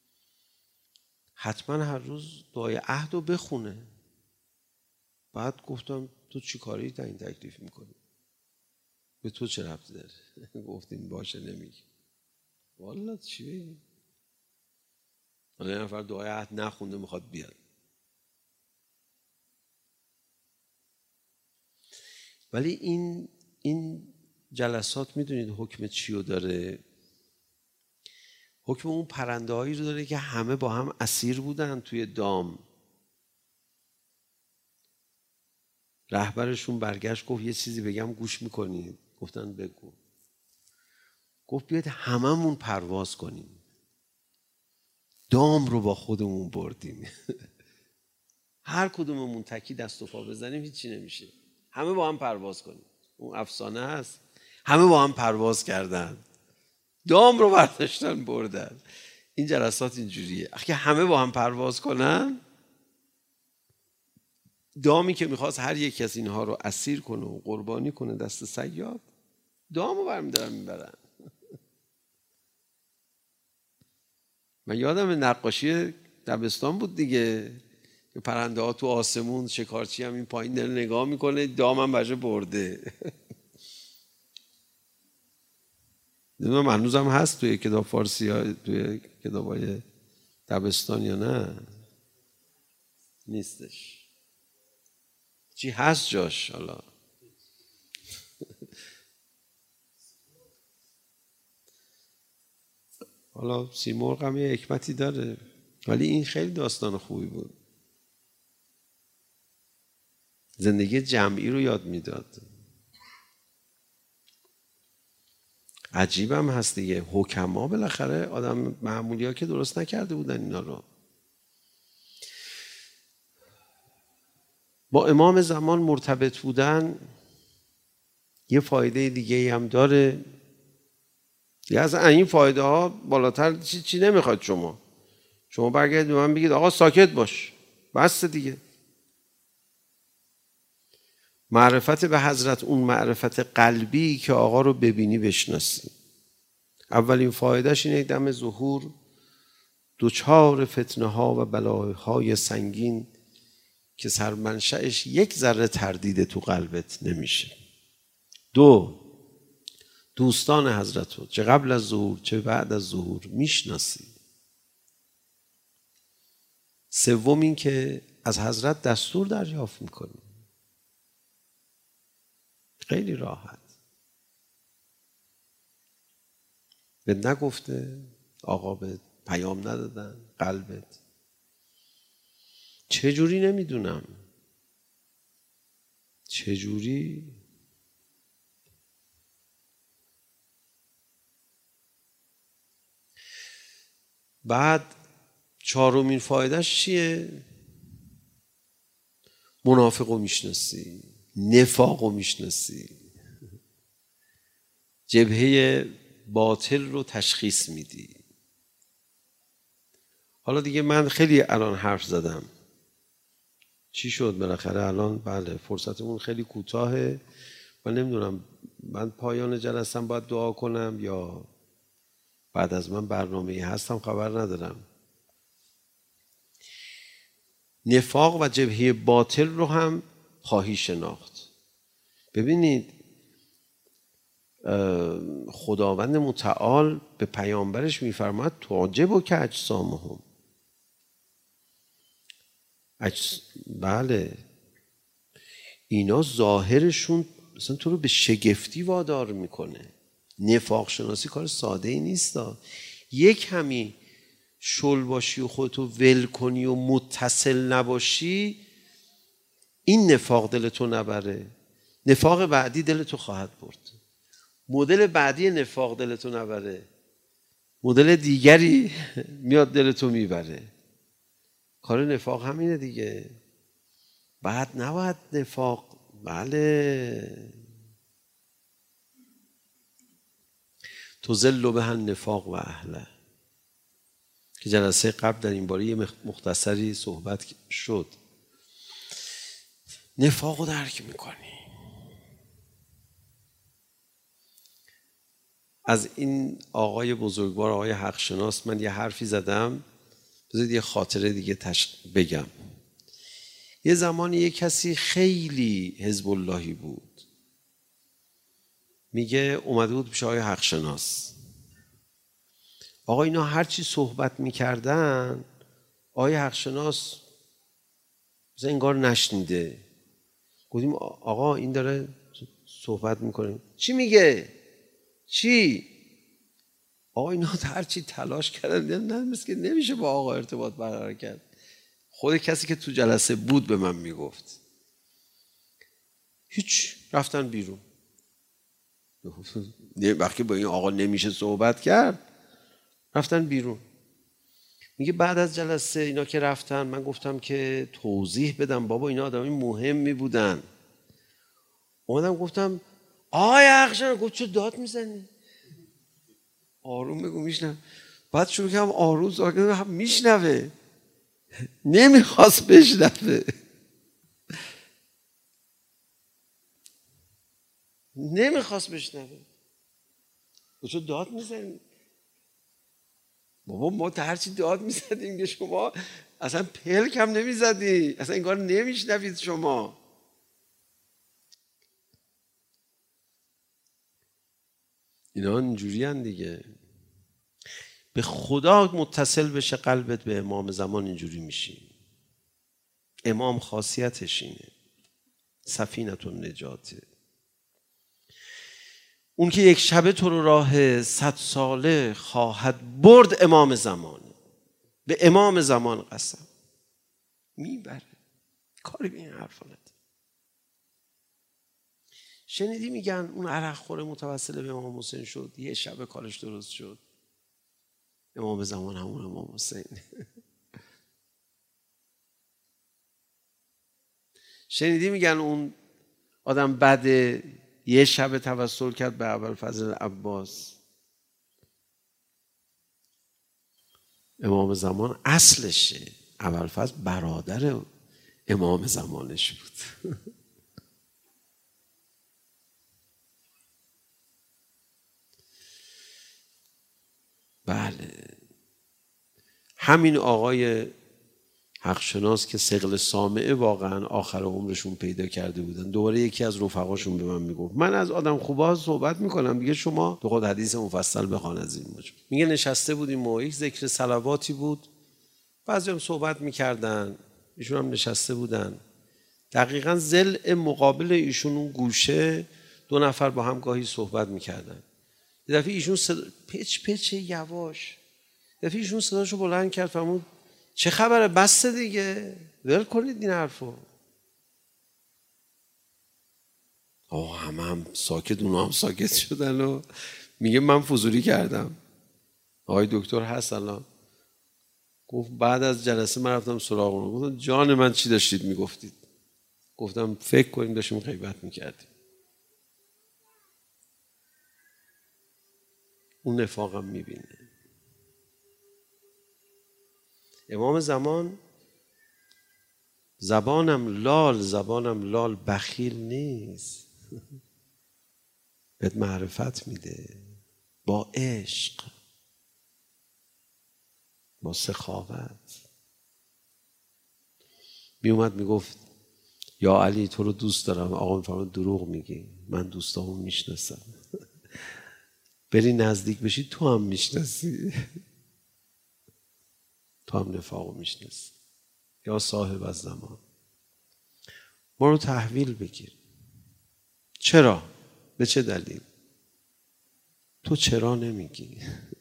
حتما هر روز دعای عهد رو بخونه. بعد گفتم تو چی کاری تا این تکلیف میکنی؟ به تو چه ربطی داره؟ گفتیم باشه نمیگی. والا چی بگی؟ حالا یه نفر دعای عهد نخونده میخواد بیاد. ولی این این جلسات میدونید حکم چی رو داره؟ حکم اون پرنده هایی رو داره که همه با هم اسیر بودن توی دام. رهبرشون برگشت گفت یه چیزی بگم گوش میکنید؟ گفتن بگو. گفت بیاید هممون پرواز کنیم. دام رو با خودمون بردیم. هر کدوممون تکی دست و پا بزنیم هیچی نمیشه. همه با هم پرواز کنیم. اون افسانه هست. همه با هم پرواز کردن. دام رو برداشتن بردن. این جلسات اینجوریه. اگه همه با هم پرواز کنن، دامی که میخواست هر یک از اینها رو اسیر کنه و قربانی کنه دست صیاد، دام رو برمیدارن میبرن. من یادم نقاشی دبستان بود دیگه، که پرنده ها تو آسمون، شکارچی هم این پایین داره نگاه میکنه، دام هم بجه برده. نمیدونم هنوز هم هست توی کتاب فارسی ها، توی کتاب های دبستان یا نه؟ نیستش. چی هست جاش حالا؟ حالا سیمرغ هم یه حکمتی داره، ولی این خیلی داستان خوبی بود. زندگی جمعی رو یاد میداد. عجیبم هست دیگه، حکما بالاخره آدم معمولی ها که درست نکرده بودن اینا رو. با امام زمان مرتبط بودن یه فایده دیگه هم داره. یه از این فایده ها بالاتر چی, چی نمیخواد شما شما برگردید به من بگید آقا ساکت باش، بس دیگه. معرفت به حضرت، اون معرفت قلبی که آقا رو ببینی بشناسی. اولین فایدهش اینه دم ظهور دوچار فتنه ها و بلاهای سنگین که سرمنشأش یک ذره تردید تو قلبت نمیشه. دو، دوستان حضرت رو چه قبل از ظهور چه بعد از ظهور میشناسی. سوم این که از حضرت دستور دریافت میکنی، خیلی راحت. به نگفته آقا، به پیام ندادن قلبت، چجوری نمیدونم چجوری. بعد چهارمین فایدهش چیه؟ منافق رو میشناسی، نفاق رو میشناسی، جبهه باطل رو تشخیص میدی. حالا دیگه من خیلی الان حرف زدم، چی شد بالاخره الان؟ بله فرصتمون خیلی کوتاهه. من نمیدونم من پایان جلسم باید دعا کنم یا بعد از من برنامه‌ای هستم، خبر ندارم. نفاق و جبهه باطل رو هم خواهی شناخت. ببینید خداوند متعال به پیامبرش میفرماد تعجب که اجسامهم. اجس... بله اینا ظاهرشون مثلا تو رو به شگفتی وادار میکنه. نفاق شناسی کار ساده ای نیست. یک کمی شل باشی و خودتو ول کنی و متصل نباشی، این نفاق دلتو نبره، نفاق بعدی دلتو خواهد برد. مدل بعدی نفاق دلتو نبره، مدل دیگری میاد دلتو میبره. کار نفاق همینه دیگه. بعد نباید نفاق، بله تذل بها النفاق و اهله که جلسه قبل در این باره یه مختصری صحبت شد. نفاق رو درک میکنی. از این آقای بزرگوار، آقای حق شناس، من یه حرفی زدم، بذارید یه خاطره دیگه تش... بگم. یه زمانی یه کسی خیلی حزب اللهی بود، میگه اومده بود پیش آقای حق شناس. آقا اینا هرچی صحبت میکردن آقای حق شناس مثلا انگار نشنیده. گفتیم آقا این داره صحبت میکنه، چی میگه؟ چی؟ آقا اینا هرچی تلاش کردن نه مثل که نمیشه با آقا ارتباط برقرار کرد. خود کسی که تو جلسه بود به من میگفت هیچ، رفتن بیرون. وقتی با این آقا نمیشه صحبت کرد رفتن بیرون. میگه بعد از جلسه اینا که رفتن من گفتم که توضیح بدم بابا اینا آدمی مهمی بودن. اومدم گفتم آقای حقشن، گفت چه داد میزنی؟ آروم بگو میشنم. بعد شروع کردم آروم زاگرد میشنوه، نمیخواست بشنوه، نمیخواست بشنوه. گفت چه داد میزنی؟ بابا ما تا هرچی داد میزدیم که شما اصلا پلک هم نمیزدی، اصلا انگار نمیشنوید شما. اینا اینجوری هن دیگه. به خدا متصل بشه قلبت به امام زمان اینجوری میشی. امام خاصیتش اینه، سفینة النجاته. اون که یک شبه تو رو راه صد ساله خواهد برد امام زمانه. به امام زمان قسم میبره، کاری به این حرفا نداره. شنیدی میگن اون عرق خوره متوسل به امام حسین شد، یه شب کارش درست شد. امام زمان همون امام حسین. شنیدی میگن اون آدم بده یه شب توسل کرد به ابوالفضل عباس. امام زمان اصلشه، ابوالفضل برادر امام زمانش بود. بله همین آقای حقشناس که ثقل سامعه واقعا آخر عمرشون پیدا کرده بودن، دوباره یکی از رفقاشون به من میگفت من از آدم خوبا صحبت میکنم دیگه، شما تو خود حدیث مفصل بخوان از این موضوع. میگه نشسته بودیم و یک ذکر صلواتی بود، بعضی هم صحبت میکردن، ایشون هم نشسته بودن، دقیقاً ضلع مقابل ایشون اون گوشه دو نفر با هم گاهی صحبت میکردن. یه دفعه ایشون صدا... پچ پچ یواش، یه دفعه ایشون صداشو بلند کرد فرمود چه خبره، بسته دیگه، ول کنید این حرفو. آه همه هم ساکت، اونا هم ساکت شدن و میگه من فضولی کردم. آقای دکتر هست الان، گفت بعد از جلسه من رفتم سراغ اون، گفتم جان من چی داشتید میگفتید؟ گفتم فکر کنیم داشتیم غیبت میکردیم. اون نفاقم میبینه. امام زمان زبانم لال زبانم لال بخیل نیست، بهت معرفت میده با عشق، با سخاوت. می اومد میگفت یا علی تو رو دوست دارم. آقا میفرماد دروغ میگی، من دوستامو میشناسم. بری نزدیک بشی تو هم میشناسی، تو هم نفاقو میشناسی. یا صاحب از زمان ما رو تحویل بگیر. چرا؟ به چه دلیل؟ تو چرا نمیگی؟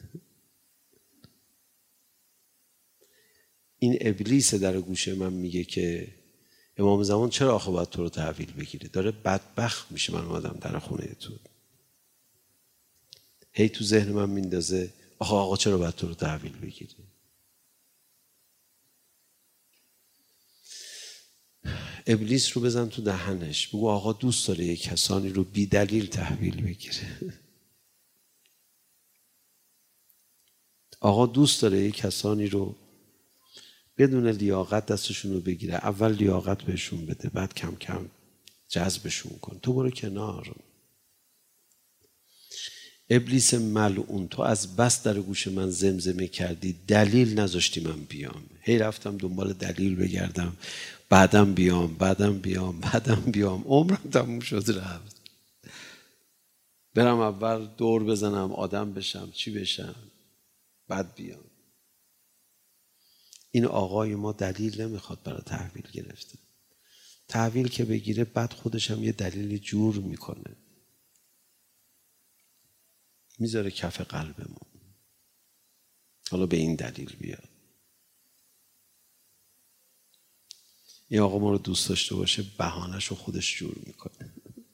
این ابلیس در گوشه من میگه که امام زمان چرا آخه باید تو رو تحویل بگیره؟ داره بدبخت میشه من اومدم در خونه تو. هی تو ذهن من میندازه آخه آقا چرا باید تو رو تحویل بگیره؟ ابلیس رو بزن تو دهنش، بگو آقا دوست داره یک کسانی رو بی دلیل تحویل بگیره. آقا دوست داره یک کسانی رو بدون لیاقت دستشون رو بگیره. اول لیاقت بهشون بده، بعد کم کم جذبشون کن. تو برو کنار. ابلیس ملعون، تو از بس در گوش من زمزمه کردی، دلیل نذاشتی من بیام. هی رفتم دنبال دلیل بگردم، بعدم بیام بعدم بیام بعدم بیام، عمرم تموم شد رفت. برم اول دور بزنم، آدم بشم، چی بشم، بعد بیام. این آقای ما دلیل نمیخواد برای تحویل گرفته. تحویل که بگیره بعد خودش هم یه دلیل جور میکنه، میذاره کف قلبمون. حالا به این دلیل بیاد. این آقا ما رو دوست داشته باشه بهانه‌ش رو خودش جور میکنه.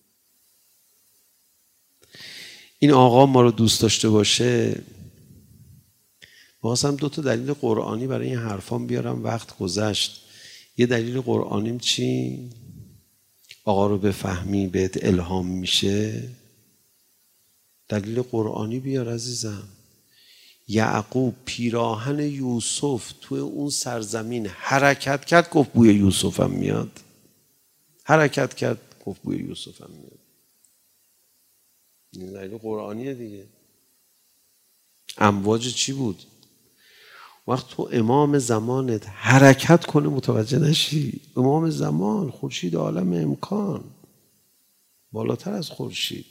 این آقا ما رو دوست داشته باشه، واسم دو تا دلیل قرآنی برای این حرفام بیارم، وقت گذشت. یه دلیل قرآنیم چی؟ آقا رو بفهمی بهت الهام میشه. دلیل قرآنی بیار عزیزم. یعقوب پیراهن یوسف توی اون سرزمین حرکت کرد، گفت بوی یوسف هم میاد. حرکت کرد گفت بوی یوسف هم میاد. این دلیل قرآنیه دیگه. امواج چی بود؟ وقت تو امام زمانت حرکت کنه متوجه نشی. امام زمان خورشید عالم امکان، بالاتر از خورشید.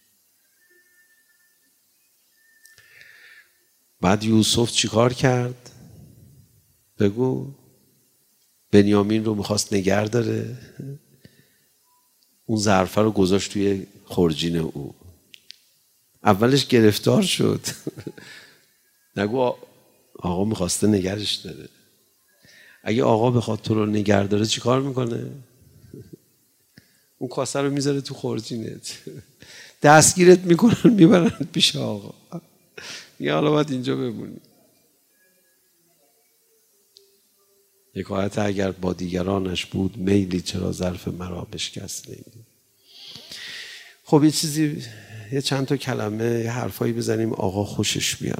بعد یوسف چیکار کرد؟ بگو. بنیامین رو میخواست نگه داره، اون ظرفه رو گذاشت توی خورجین او. اولش گرفتار شد. نگو آقا میخواسته نگرش داره. اگه آقا بخواد تو رو نگه داره چی کار میکنه؟ اون کاسه رو میذاره تو خورجینت، دستگیرت میکنن میبرن پیش آقا. میگه حالا باید اینجا بمونی. حکایت اگر با دیگرانش بود میلی چرا ظرف مرا بشکست نیلی. خب یه چیزی، یه چند تا کلمه، یه حرفایی بزنیم آقا خوشش بیاد.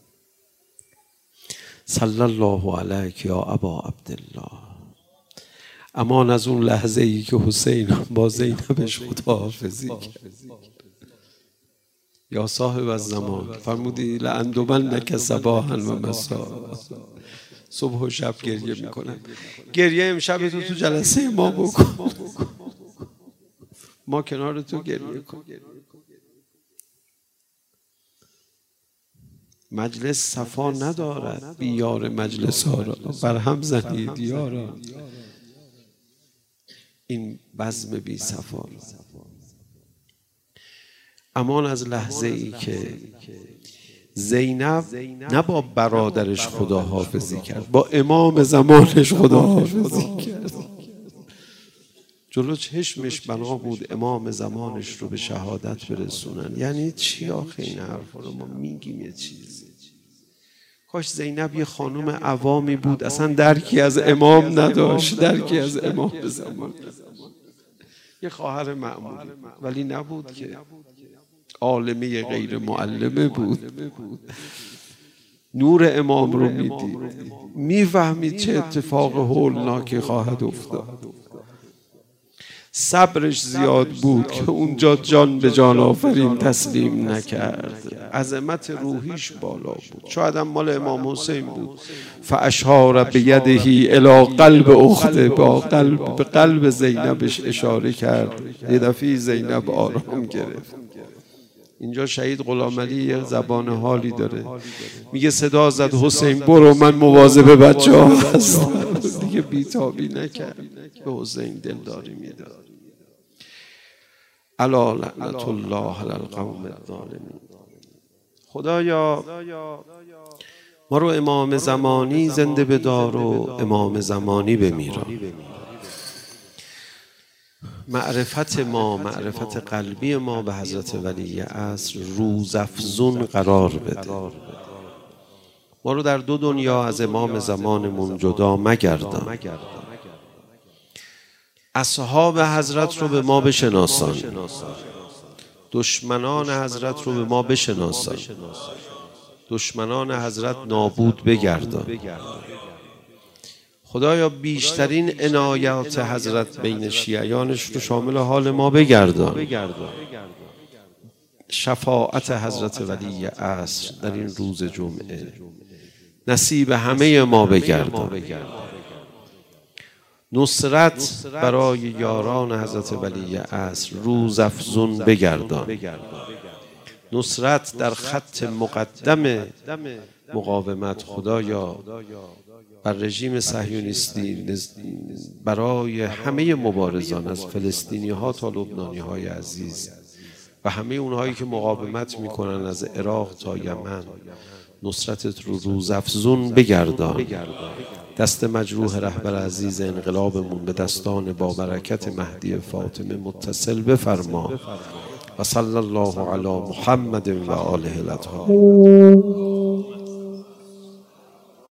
صلی الله علیک یا ابا عبدالله. امان از اون لحظه ای که حسین با زینبش خداحافظی کرد. یا صاحب الزمان فرمودی لأندمنک صباحا و مساء. صبح و شب گریه میکنم. گریه امشب تو تو جلسه ما بکن، ما کنار تو گریه کن. مجلس صفا ندارد بیار مجلس ها را بر هم زنید یارا. این بزم بی صفا. امان از لحظه ای که زینب نه با برادرش خداحافظی کرد، با امام زمانش خداحافظی کرد. جلو چشمش بنا بود امام زمانش رو به شهادت برسونن. یعنی چی آخه این حرف رو ما میگیم؟ یه چیزی. کاش زینب یه خانم عوامی بود، اصلا درکی از امام نداشت، درکی از امام زمان، یه خواهر معمولی، ولی نبود که عالمه غیر معلمه بود. نور امام رو میدید، میفهمید چه اتفاق هولناکی خواهد افتاد. صبرش زیاد بود که اونجا جان به جان آفرین تسلیم نکرد. عظمت روحیش بالا بود. شاید هم مال امام حسین بود. فاشار بیدهی الی قلب اخته، با قلب به قلب زینبش اشاره کرد. یه دفعه زینب آرام گرفت. اینجا شهید غلام علی یه زبان حالی داره، میگه صدا زد حسین برو من مواظب بچه ها هستم. دیگه بیتابی نکرد، به حسین دلداری میداد. الا لعنت الله علی القوم الظالمین. خدایا ما رو امام زمانی زنده بدار و امام زمانی بمیران. معرفت ما، معرفت قلبی ما به حضرت ولی عصر روزافزون قرار بده. ما رو در دو دنیا از امام زمانمون جدا مگردان. اصحاب حضرت رو به ما بشناسان، دشمنان حضرت رو به ما بشناسان، دشمنان حضرت نابود بگردان. خدایا بیشترین عنایات حضرت بین شیعیانش رو شامل حال ما بگردان. شفاعت حضرت ولی عصر در این روز جمعه نصیب همه ما بگردان. نصرت برای یاران حضرت ولی عصر روزافزون بگردان. نصرت در خط مقدم مقاومت خدایا بر رژیم صهیونیستی برای همه مبارزان از فلسطینی ها تا لبنانی های عزیز و همه اونهایی که مقاومت میکنن از عراق تا یمن، نصرتت رو روزافزون بگردان. دست مجروح رهبر عزیز انقلابمون به دستان با برکت مهدی فاطمه متصل بفرما. و صلی الله علی محمد و آله الاطهار.